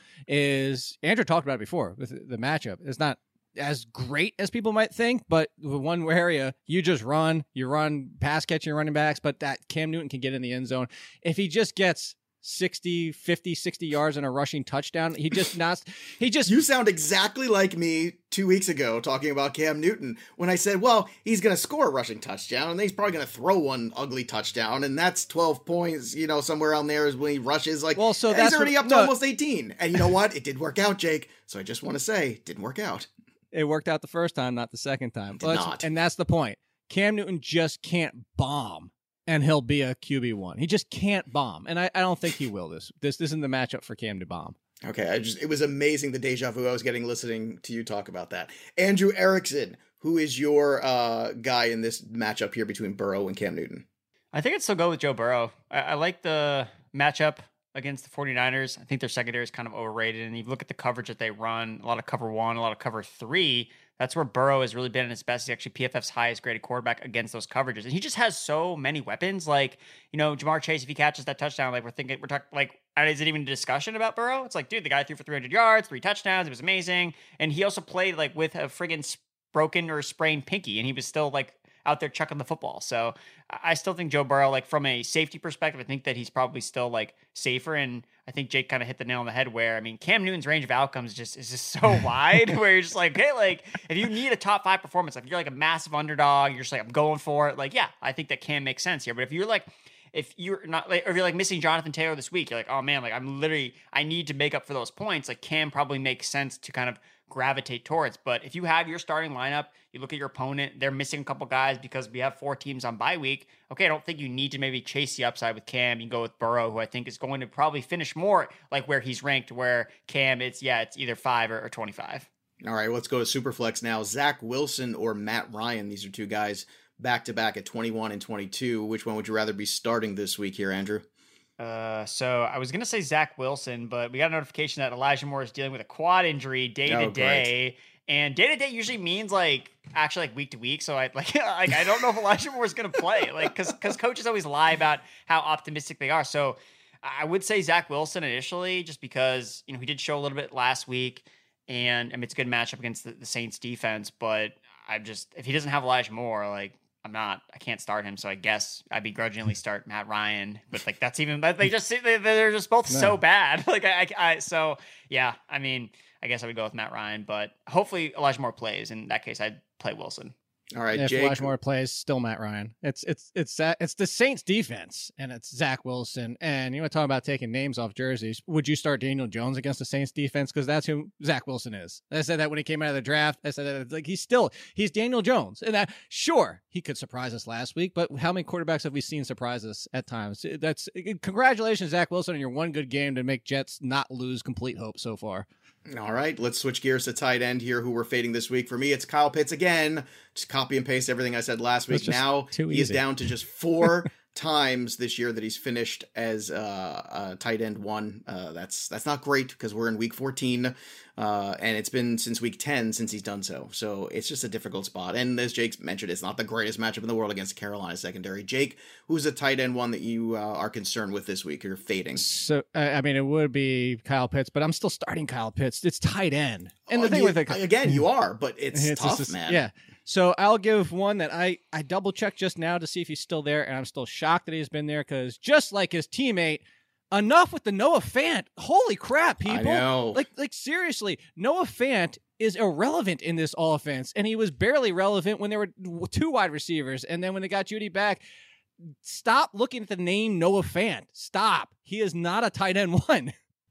F: Is Andrew talked about it before with the matchup. It's not as great as people might think, but the one area you just run, you run pass catching running backs, but that Cam Newton can get in the end zone. If he just gets sixty, fifty, sixty yards and a rushing touchdown, he just not, he just.
E: You sound exactly like me two weeks ago talking about Cam Newton when I said, well, he's going to score a rushing touchdown and then he's probably going to throw one ugly touchdown. And that's twelve points, you know, somewhere on there is when he rushes. Like,
F: well, so
E: he's
F: that's
E: already
F: what,
E: up to
F: no.
E: almost eighteen. And you know what? It did work out, Jake. So I just want to say, it didn't work out.
F: It worked out the first time, not the second time.
E: It did
F: well,
E: not.
F: And that's the point. Cam Newton just can't bomb, and he'll be a Q B one. He just can't bomb, and I, I don't think he will. This this isn't the matchup for Cam to bomb.
E: Okay, I just it was amazing the deja vu I was getting listening to you talk about that. Andrew Erickson, who is your uh, guy in this matchup here between Burrow and Cam Newton?
G: I think I'd still go with Joe Burrow. I, I like the matchup against the 49ers. I think their secondary is kind of overrated. And you look at the coverage that they run, a lot of cover one, a lot of cover three. That's where Burrow has really been at his best. He's actually P F F's highest graded quarterback against those coverages. And he just has so many weapons. Like, you know, Jamar Chase, if he catches that touchdown, like we're thinking, we're talking like, is it even a discussion about Burrow? It's like, dude, the guy threw for three hundred yards, three touchdowns. It was amazing. And he also played like with a friggin' broken or sprained pinky. And he was still like out there chucking the football. So I still think Joe Burrow, like from a safety perspective, I think that he's probably still like safer. And I think Jake kind of hit the nail on the head where, I mean, Cam Newton's range of outcomes just is just so wide where you're just like, hey, like if you need a top five performance, like if you're like a massive underdog, you're just like, I'm going for it. Like, yeah, I think that Cam makes sense here. But if you're like, if you're not like, or if you're like missing Jonathan Taylor this week, you're like, oh man, like I'm literally, I need to make up for those points. Like Cam probably makes sense to kind of gravitate towards. But if you have your starting lineup, you look at your opponent, they're missing a couple guys because we have four teams on bye week. Okay, I don't think you need to maybe chase the upside with Cam. You can go with Burrow, who I think is going to probably finish more like where he's ranked, where Cam, it's, yeah, it's either five or, or twenty-five.
E: All right, let's go to Superflex now. Zach Wilson or Matt Ryan. These are two guys back-to-back at twenty-one and twenty-two. Which one would you rather be starting this week here, Andrew?
G: Uh, so I was going to say Zach Wilson, but we got a notification that Elijah Moore is dealing with a quad injury day to
E: Oh,
G: day.
E: great.
G: And day to day usually means like actually like week to week. So I like, like I don't know if Elijah Moore is going to play, like, cause, cause coaches always lie about how optimistic they are. So I would say Zach Wilson initially, just because, you know, he did show a little bit last week and I mean, it's a good matchup against the, the Saints defense, but I'm just, if he doesn't have Elijah Moore, like, I'm not, I can't start him. So I guess I begrudgingly start Matt Ryan, but like, that's even, they just, they, they're just both no. so bad. Like I, I, so yeah, I mean, I guess I would go with Matt Ryan, but hopefully Elijah Moore plays. In that case, I'd play Wilson.
E: All right,
F: if
E: Jake.
F: Elijah Moore plays, still Matt Ryan. It's it's it's uh, it's the Saints defense, and it's Zach Wilson. And you want to talk about taking names off jerseys? Would you start Daniel Jones against the Saints defense? Because that's who Zach Wilson is. I said that when he came out of the draft. I said that like he's still he's Daniel Jones, and that sure he could surprise us last week, but how many quarterbacks have we seen surprise us at times? That's congratulations, Zach Wilson, on your one good game to make Jets not lose complete hope so far.
E: All right, let's switch gears to tight end here, who we're fading this week. For me, it's Kyle Pitts again. Just copy and paste everything I said last week. Now he is down to just four times this year that he's finished as uh, a tight end one. Uh, that's that's not great because we're in week fourteen, uh, and it's been since week ten since he's done so. So it's just a difficult spot. And as Jake mentioned, it's not the greatest matchup in the world against Carolina secondary. Jake, who's a tight end one that you uh, are concerned with this week? You're fading.
F: So I mean, it would be Kyle Pitts, but I'm still starting Kyle Pitts. It's tight end, and
E: oh,
F: the thing
E: you,
F: with it
E: again, you are, but it's,
F: it's
E: tough,
F: just,
E: man.
F: Yeah. So I'll give one that I, I double checked just now to see if he's still there, and I'm still shocked that he's been there because just like his teammate, enough with the Noah Fant. Holy crap, people!
E: I know.
F: Like like seriously, Noah Fant is irrelevant in this offense, and he was barely relevant when there were two wide receivers, and then when they got Judy back. Stop looking at the name Noah Fant. Stop. He is not a tight end one.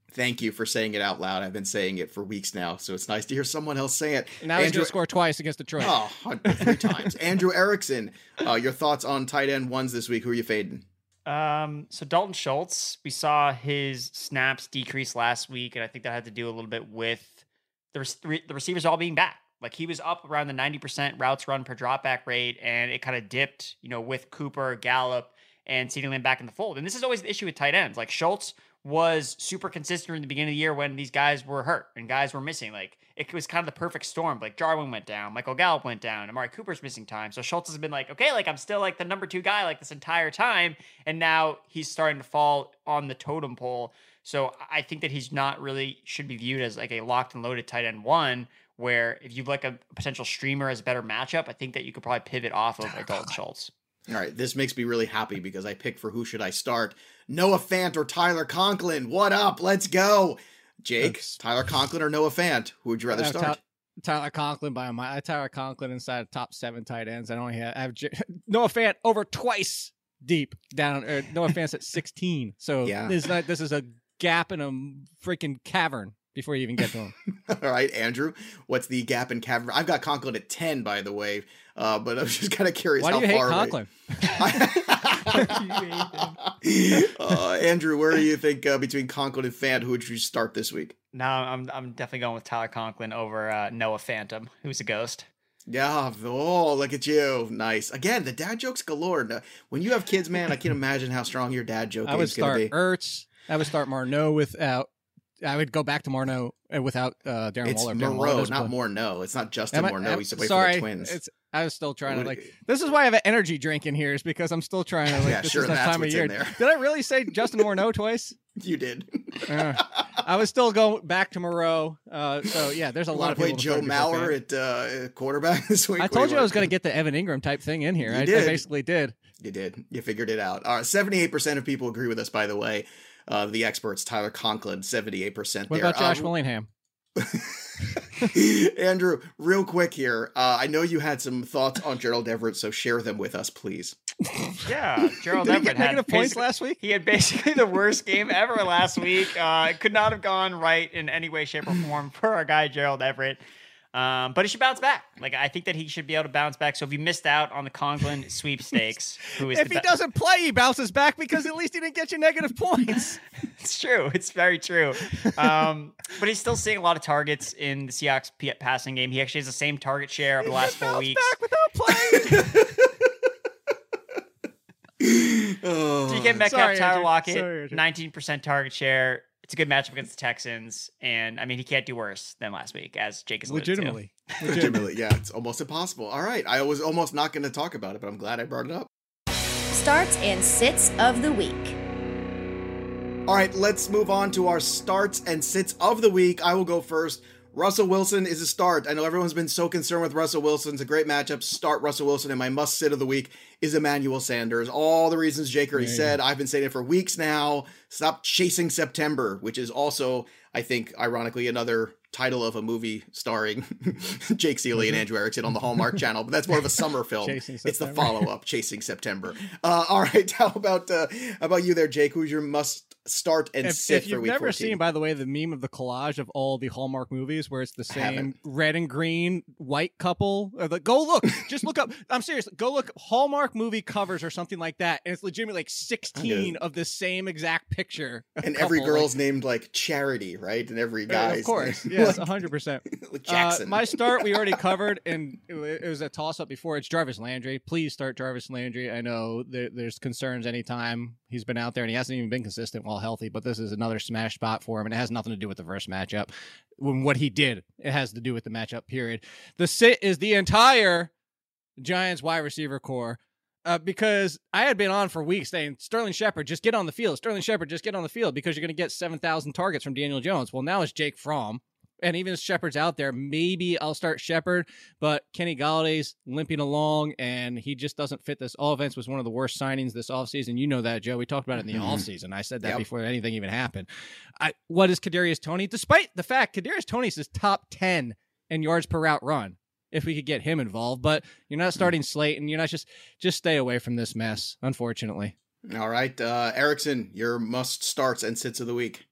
E: Thank you for saying it out loud. I've been saying it for weeks now, so it's nice to hear someone else say it.
F: Now Andrew, he's going to score twice against Detroit.
E: Oh, three times. Andrew Erickson, uh, your thoughts on tight end ones this week? Who are you fading?
G: Um, so Dalton Schultz, we saw his snaps decrease last week, and I think that had to do a little bit with the, re- the receivers all being back. Like, he was up around the ninety percent routes run per dropback rate, and it kind of dipped, you know, with Cooper, Gallup, and CeeDee Lamb back in the fold. And this is always the issue with tight ends. Like, Schultz was super consistent in the beginning of the year when these guys were hurt and guys were missing. Like, it was kind of the perfect storm. Like, Jarwin went down, Michael Gallup went down, Amari Cooper's missing time. So Schultz has been like, okay, like, I'm still like the number two guy like this entire time. And now he's starting to fall on the totem pole. So I think that he's not really should be viewed as like a locked and loaded tight end one, where if you like a potential streamer as a better matchup, I think that you could probably pivot off of like Dalton Schultz.
E: All right, this makes me really happy because I picked for who should I start. Noah Fant or Tyler Conklin. What up? Let's go. Jake, That's... Tyler Conklin or Noah Fant? Who would you rather start?
F: Ty- Tyler Conklin by my I Tyler Conklin inside of top seven tight ends. I only have, I have J- Noah Fant over twice deep down. Or Noah Fant's at sixteen. So yeah. this, is not, this is a gap in a freaking cavern before you even get to him.
E: All right, Andrew, what's the gap in cavern? I've got Conklin at ten, by the way, uh, but I was just kind of curious.
F: Why
E: how
F: do you
E: far
F: hate Conklin?
E: uh, Andrew, where do you think uh, between Conklin and Fant, who would you start this week?
G: No, I'm I'm definitely going with Tyler Conklin over uh, Noah Phantom, who's a ghost.
E: Yeah, oh, look at you. Nice. Again, the dad jokes galore. Now, when you have kids, man, I can imagine how strong your dad joke
F: I would
E: is going to be.
F: start Ertz. I would start Marneau without... I would go back to Marneau without uh, Darren
E: it's
F: Waller.
E: It's
F: Moreau,
E: not Morneau. It's not Justin
F: I,
E: Morneau. He's away
F: sorry,
E: for the Twins.
F: It's, I was still trying to like. This is why I have an energy drink in here, is because I'm still trying to. Like,
E: yeah,
F: this
E: sure.
F: is that
E: That's
F: time
E: what's
F: of year.
E: in there.
F: Did I really say Justin Morneau twice?
E: You did.
F: uh, I was still going back to Moreau. Uh, so yeah, there's a
E: you
F: lot of
E: play
F: people.
E: Joe Mauer at uh, quarterback this week.
F: I told you I was going to get the Evan Ingram type thing in here. I, I basically did.
E: You did. You figured it out. All right, seventy-eight percent of people agree with us. By the way. Uh, the experts, Tyler Conklin, seventy-eight percent
F: there.
E: What
F: about Josh
E: uh,
F: Willingham?
E: Andrew, real quick here. Uh, I know you had some thoughts on Gerald Everett, so share them with us, please.
G: Yeah, Gerald
F: Did
G: Everett
F: he get
G: had
F: negative points last week.
G: He had basically the worst game ever last week. Uh, it could not have gone right in any way, shape, or form for our guy Gerald Everett. Um, but he should bounce back. Like, I think that he should be able to bounce back. So if you missed out on the Conklin sweepstakes, who is
F: if
G: the
F: he be- doesn't play, he bounces back because at least he didn't get you negative points.
G: It's true. It's very true. Um, but he's still seeing a lot of targets in the Seahawks p- passing game. He actually has the same target share over the last four weeks.
F: Back without playing.
G: oh, D K Metcalf,
F: sorry,
G: Tyler
F: Andrew.
G: Lockett,
F: sorry,
G: nineteen percent target share. It's a good matchup against the Texans, and I mean, he can't do worse than last week, as Jake has
F: legitimately.
E: Legitimately, yeah, it's almost impossible. All right, I was almost not going to talk about it, but I'm glad I brought it up.
H: Starts and sits of the week.
E: All right, let's move on to our starts and sits of the week. I will go first. Russell Wilson is a start. I know everyone's been so concerned with Russell Wilson. It's a great matchup. Start Russell Wilson, and my must sit of the week is Emmanuel Sanders. All the reasons Jake already said. I've been saying it for weeks now. Stop chasing September, which is also, I think, ironically, another title of a movie starring Jake Seeley and Andrew Erickson on the Hallmark Channel, but that's more of a summer film. It's the follow-up, Chasing September. Uh, all right, how about uh, how about you there, Jake? Who's your must start and
F: if,
E: sit
F: if
E: for
F: you've
E: week
F: never
E: fourteen?
F: Seen, by the way, the meme of the collage of all the Hallmark movies where it's the same red and green white couple, or the, go look, just look up. I'm serious. Go look Hallmark movie covers or something like that, and it's legitimately like sixteen of the same exact picture.
E: And
F: couple.
E: every girl's
F: like,
E: named like Charity, right? And every guy's
F: uh, of course,
E: name,
F: yes,
E: like,
F: one hundred percent.
E: Like Jackson.
F: Uh, my start we already covered, and it, it was a toss up before. It's Jarvis Landry. Please start Jarvis Landry. I know there, there's concerns anytime he's been out there, and he hasn't even been consistent while healthy. But this is another smash spot for him, and it has nothing to do with the first matchup. When what he did, it has to do with the matchup. Period. The sit is the entire Giants wide receiver core. Uh, because I had been on for weeks saying, Sterling Shepard, just get on the field. Sterling Shepard, just get on the field because you're going to get seven thousand targets from Daniel Jones. Well, now it's Jake Fromm. And even if Shepard's out there, maybe I'll start Shepard. But Kenny Galladay's limping along, and he just doesn't fit this offense. Was one of the worst signings this offseason. You know that, Joe. We talked about it in the offseason. I said that yep. before anything even happened. I, what is Kadarius Toney? Despite the fact Kadarius Toney is top ten in yards per route run. If we could get him involved, but you're not starting Slayton. You're not just just stay away from this mess, unfortunately.
E: All right, uh, Erickson, your must starts and sits of the week.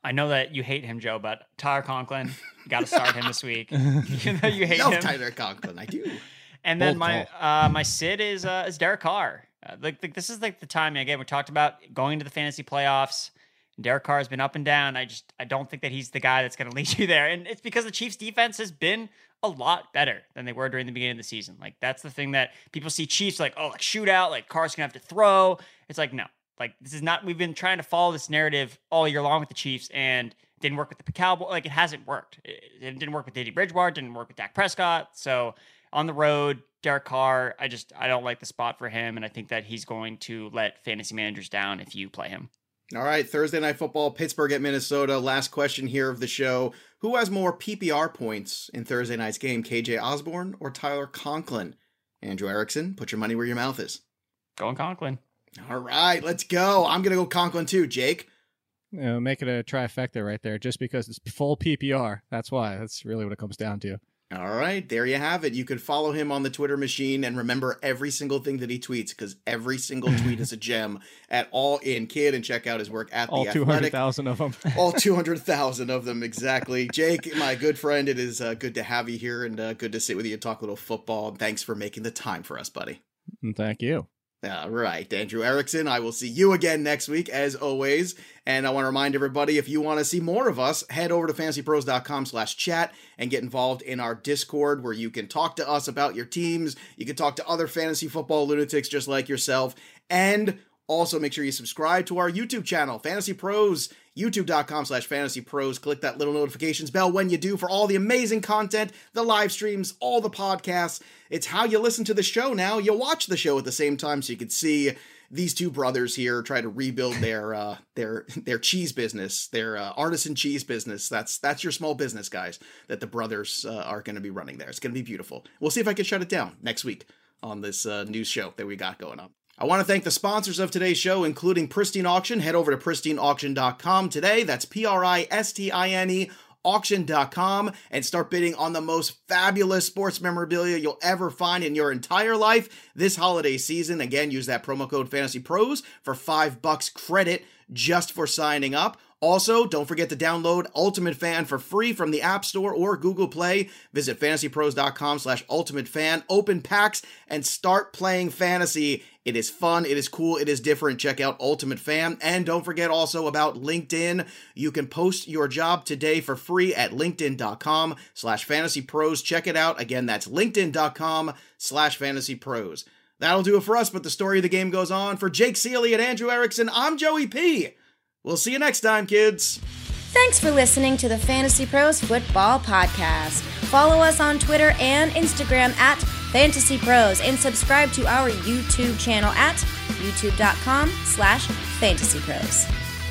G: I know that you hate him, Joe, but Tyler Conklin, got to start him this week. Even though you hate
E: Love
G: him.
E: Tyler Conklin, I do.
G: And then
F: Bold
G: my uh, my sit is uh, is Derek Carr. Uh, like, like this is like the time again we talked about going to the fantasy playoffs. Derek Carr has been up and down. I just I don't think that he's the guy that's going to lead you there, and it's because the Chiefs' defense has been a lot better than they were during the beginning of the season. Like that's the thing that people see Chiefs like oh like shootout, like Carr's gonna have to throw. It's like no, like this is not. We've been trying to follow this narrative all year long with the Chiefs, and it didn't work with the Cowboys. Like it hasn't worked. It, it didn't work with Teddy Bridgewater. Didn't work with Dak Prescott. So on the road, Derek Carr, I just I don't like the spot for him, and I think that he's going to let fantasy managers down if you play him.
E: All right, Thursday Night Football, Pittsburgh at Minnesota. Last question here of the show. Who has more P P R points in Thursday night's game, K J Osborne or Tyler Conklin? Andrew Erickson, put your money where your mouth is.
G: Going Conklin.
E: All right, let's go. I'm going to go Conklin too, Jake.
F: You know, make it a trifecta right there, just because it's full P P R. That's why. That's really what it comes down to.
E: All right, there you have it. You can follow him on the Twitter machine and remember every single thing that he tweets because every single tweet is a gem at All In Kid, and check out his work at
F: all
E: The
F: two hundred thousand
E: Athletic.
F: of them.
E: All two hundred thousand of them, exactly. Jake, my good friend, it is uh, good to have you here and uh, good to sit with you and talk a little football. Thanks for making the time for us, buddy.
F: And thank you.
E: All right, Andrew Erickson, I will see you again next week, as always. And I want to remind everybody, if you want to see more of us, head over to fantasypros.com slash chat and get involved in our Discord, where you can talk to us about your teams. You can talk to other fantasy football lunatics just like yourself. And also make sure you subscribe to our YouTube channel, Fantasy Pros, youtube.com slash fantasy pros. Click that little notifications bell when you do for all the amazing content, the live streams, all the podcasts. It's how you listen to the show now. You watch the show at the same time so you can see these two brothers here try to rebuild their uh, their their cheese business, their uh, artisan cheese business. That's that's your small business, guys, that the brothers uh, are going to be running there. It's going to be beautiful. We'll see if I can shut it down next week on this uh, news show that we got going on. I want to thank the sponsors of today's show, including Pristine Auction. Head over to pristine auction dot com today. That's P R I S T I N E auction dot com and start bidding on the most fabulous sports memorabilia you'll ever find in your entire life this holiday season. Again, use that promo code FantasyPros for five bucks credit just for signing up. Also, don't forget to download Ultimate Fan for free from the App Store or Google Play. Visit fantasypros.com slash ultimate fan. Open packs and start playing fantasy. It is fun. It is cool. It is different. Check out Ultimate Fan. And don't forget also about LinkedIn. You can post your job today for free at linkedin.com slash fantasypros. Check it out. Again, that's linkedin.com slash fantasypros. That'll do it for us, but the story of the game goes on. For Jake Seeley and Andrew Erickson, I'm Joey P. We'll see you next time, kids.
H: Thanks for listening to the Fantasy Pros Football Podcast. Follow us on Twitter and Instagram at Fantasy Pros and subscribe to our YouTube channel at youtube.com slash Fantasy Pros.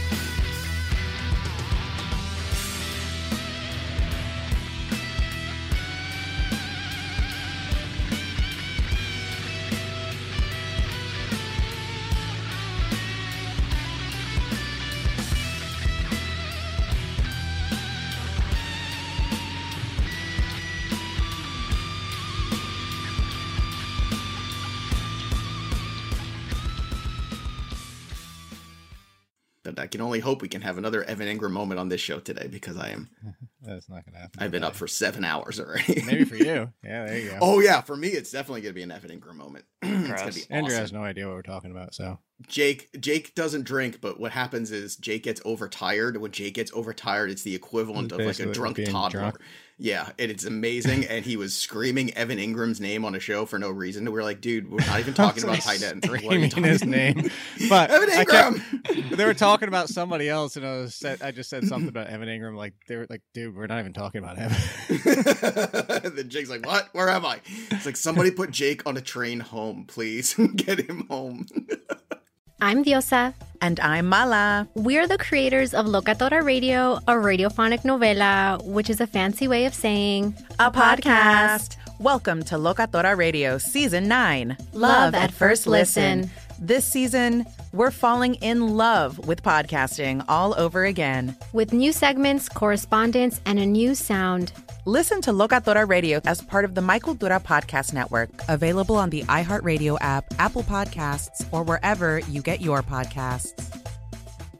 E: But I can only hope we can have another Evan Ingram moment on this show today because I am.
F: That's not going to happen.
E: I've been up for seven hours already.
F: Maybe for you. Yeah, there you go.
E: Oh, yeah. For me, it's definitely going to be an Evan Ingram moment. It's going to be awesome.
F: Andrew has no idea what we're talking about, so.
E: Jake Jake doesn't drink, but what happens is Jake gets overtired. When Jake gets overtired, it's the equivalent of like a drunk toddler. Drunk. Yeah, and it's amazing. And he was screaming Evan Ingram's name on a show for no reason. And we we're like, dude, we're not even talking about tight ends.
F: Screaming his name. But
E: Evan Ingram!
F: Kept, they were talking about somebody else, and I was said, I just said something about Evan Ingram. Like, they were like, dude, we're not even talking about him.
E: And then Jake's like, what? Where am I? It's like, somebody put Jake on a train home, please. Get him home.
B: I'm Diosa.
I: And I'm Mala.
B: We're the creators of Locatora Radio, a radiophonic novela, which is a fancy way of saying
I: a podcast. Welcome to Locatora Radio Season nine.
B: Love, love at first listen. listen.
I: This season, we're falling in love with podcasting all over again.
B: With new segments, correspondence, and a new sound.
I: Listen to Locatora Radio as part of the My Cultura Podcast Network. Available on the iHeartRadio app, Apple Podcasts, or wherever you get your podcasts.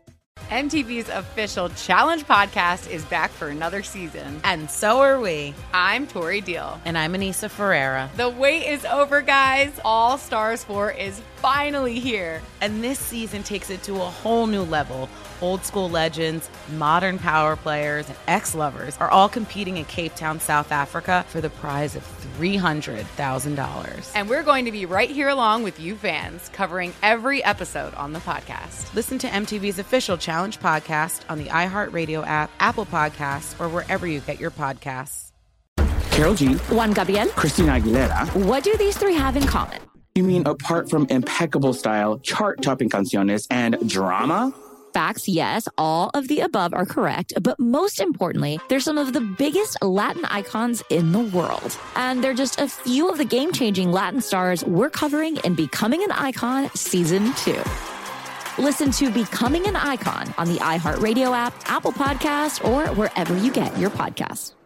D: M T V's official Challenge podcast is back for another season.
C: And so are we.
D: I'm Tori Deal.
C: And I'm Anissa Ferreira.
D: The wait is over, guys. All Stars four is finally here.
C: And this season takes it to a whole new level. Old school legends, modern power players, and ex-lovers are all competing in Cape Town, South Africa for the prize of three hundred thousand dollars.
D: And we're going to be right here along with you fans, covering every episode on the podcast.
C: Listen to M T V's official Challenge podcast on the iHeartRadio app, Apple Podcasts, or wherever you get your podcasts.
J: Karol G,
K: Juan Gabriel,
J: Christina Aguilera.
K: What do these three have in common?
J: You mean apart from impeccable style, chart-topping canciones, and drama?
K: Facts, yes, all of the above are correct, but most importantly, they're some of the biggest Latin icons in the world. And they're just a few of the game-changing Latin stars we're covering in Becoming an Icon Season two. Listen to Becoming an Icon on the iHeartRadio app, Apple Podcasts, or wherever you get your podcasts.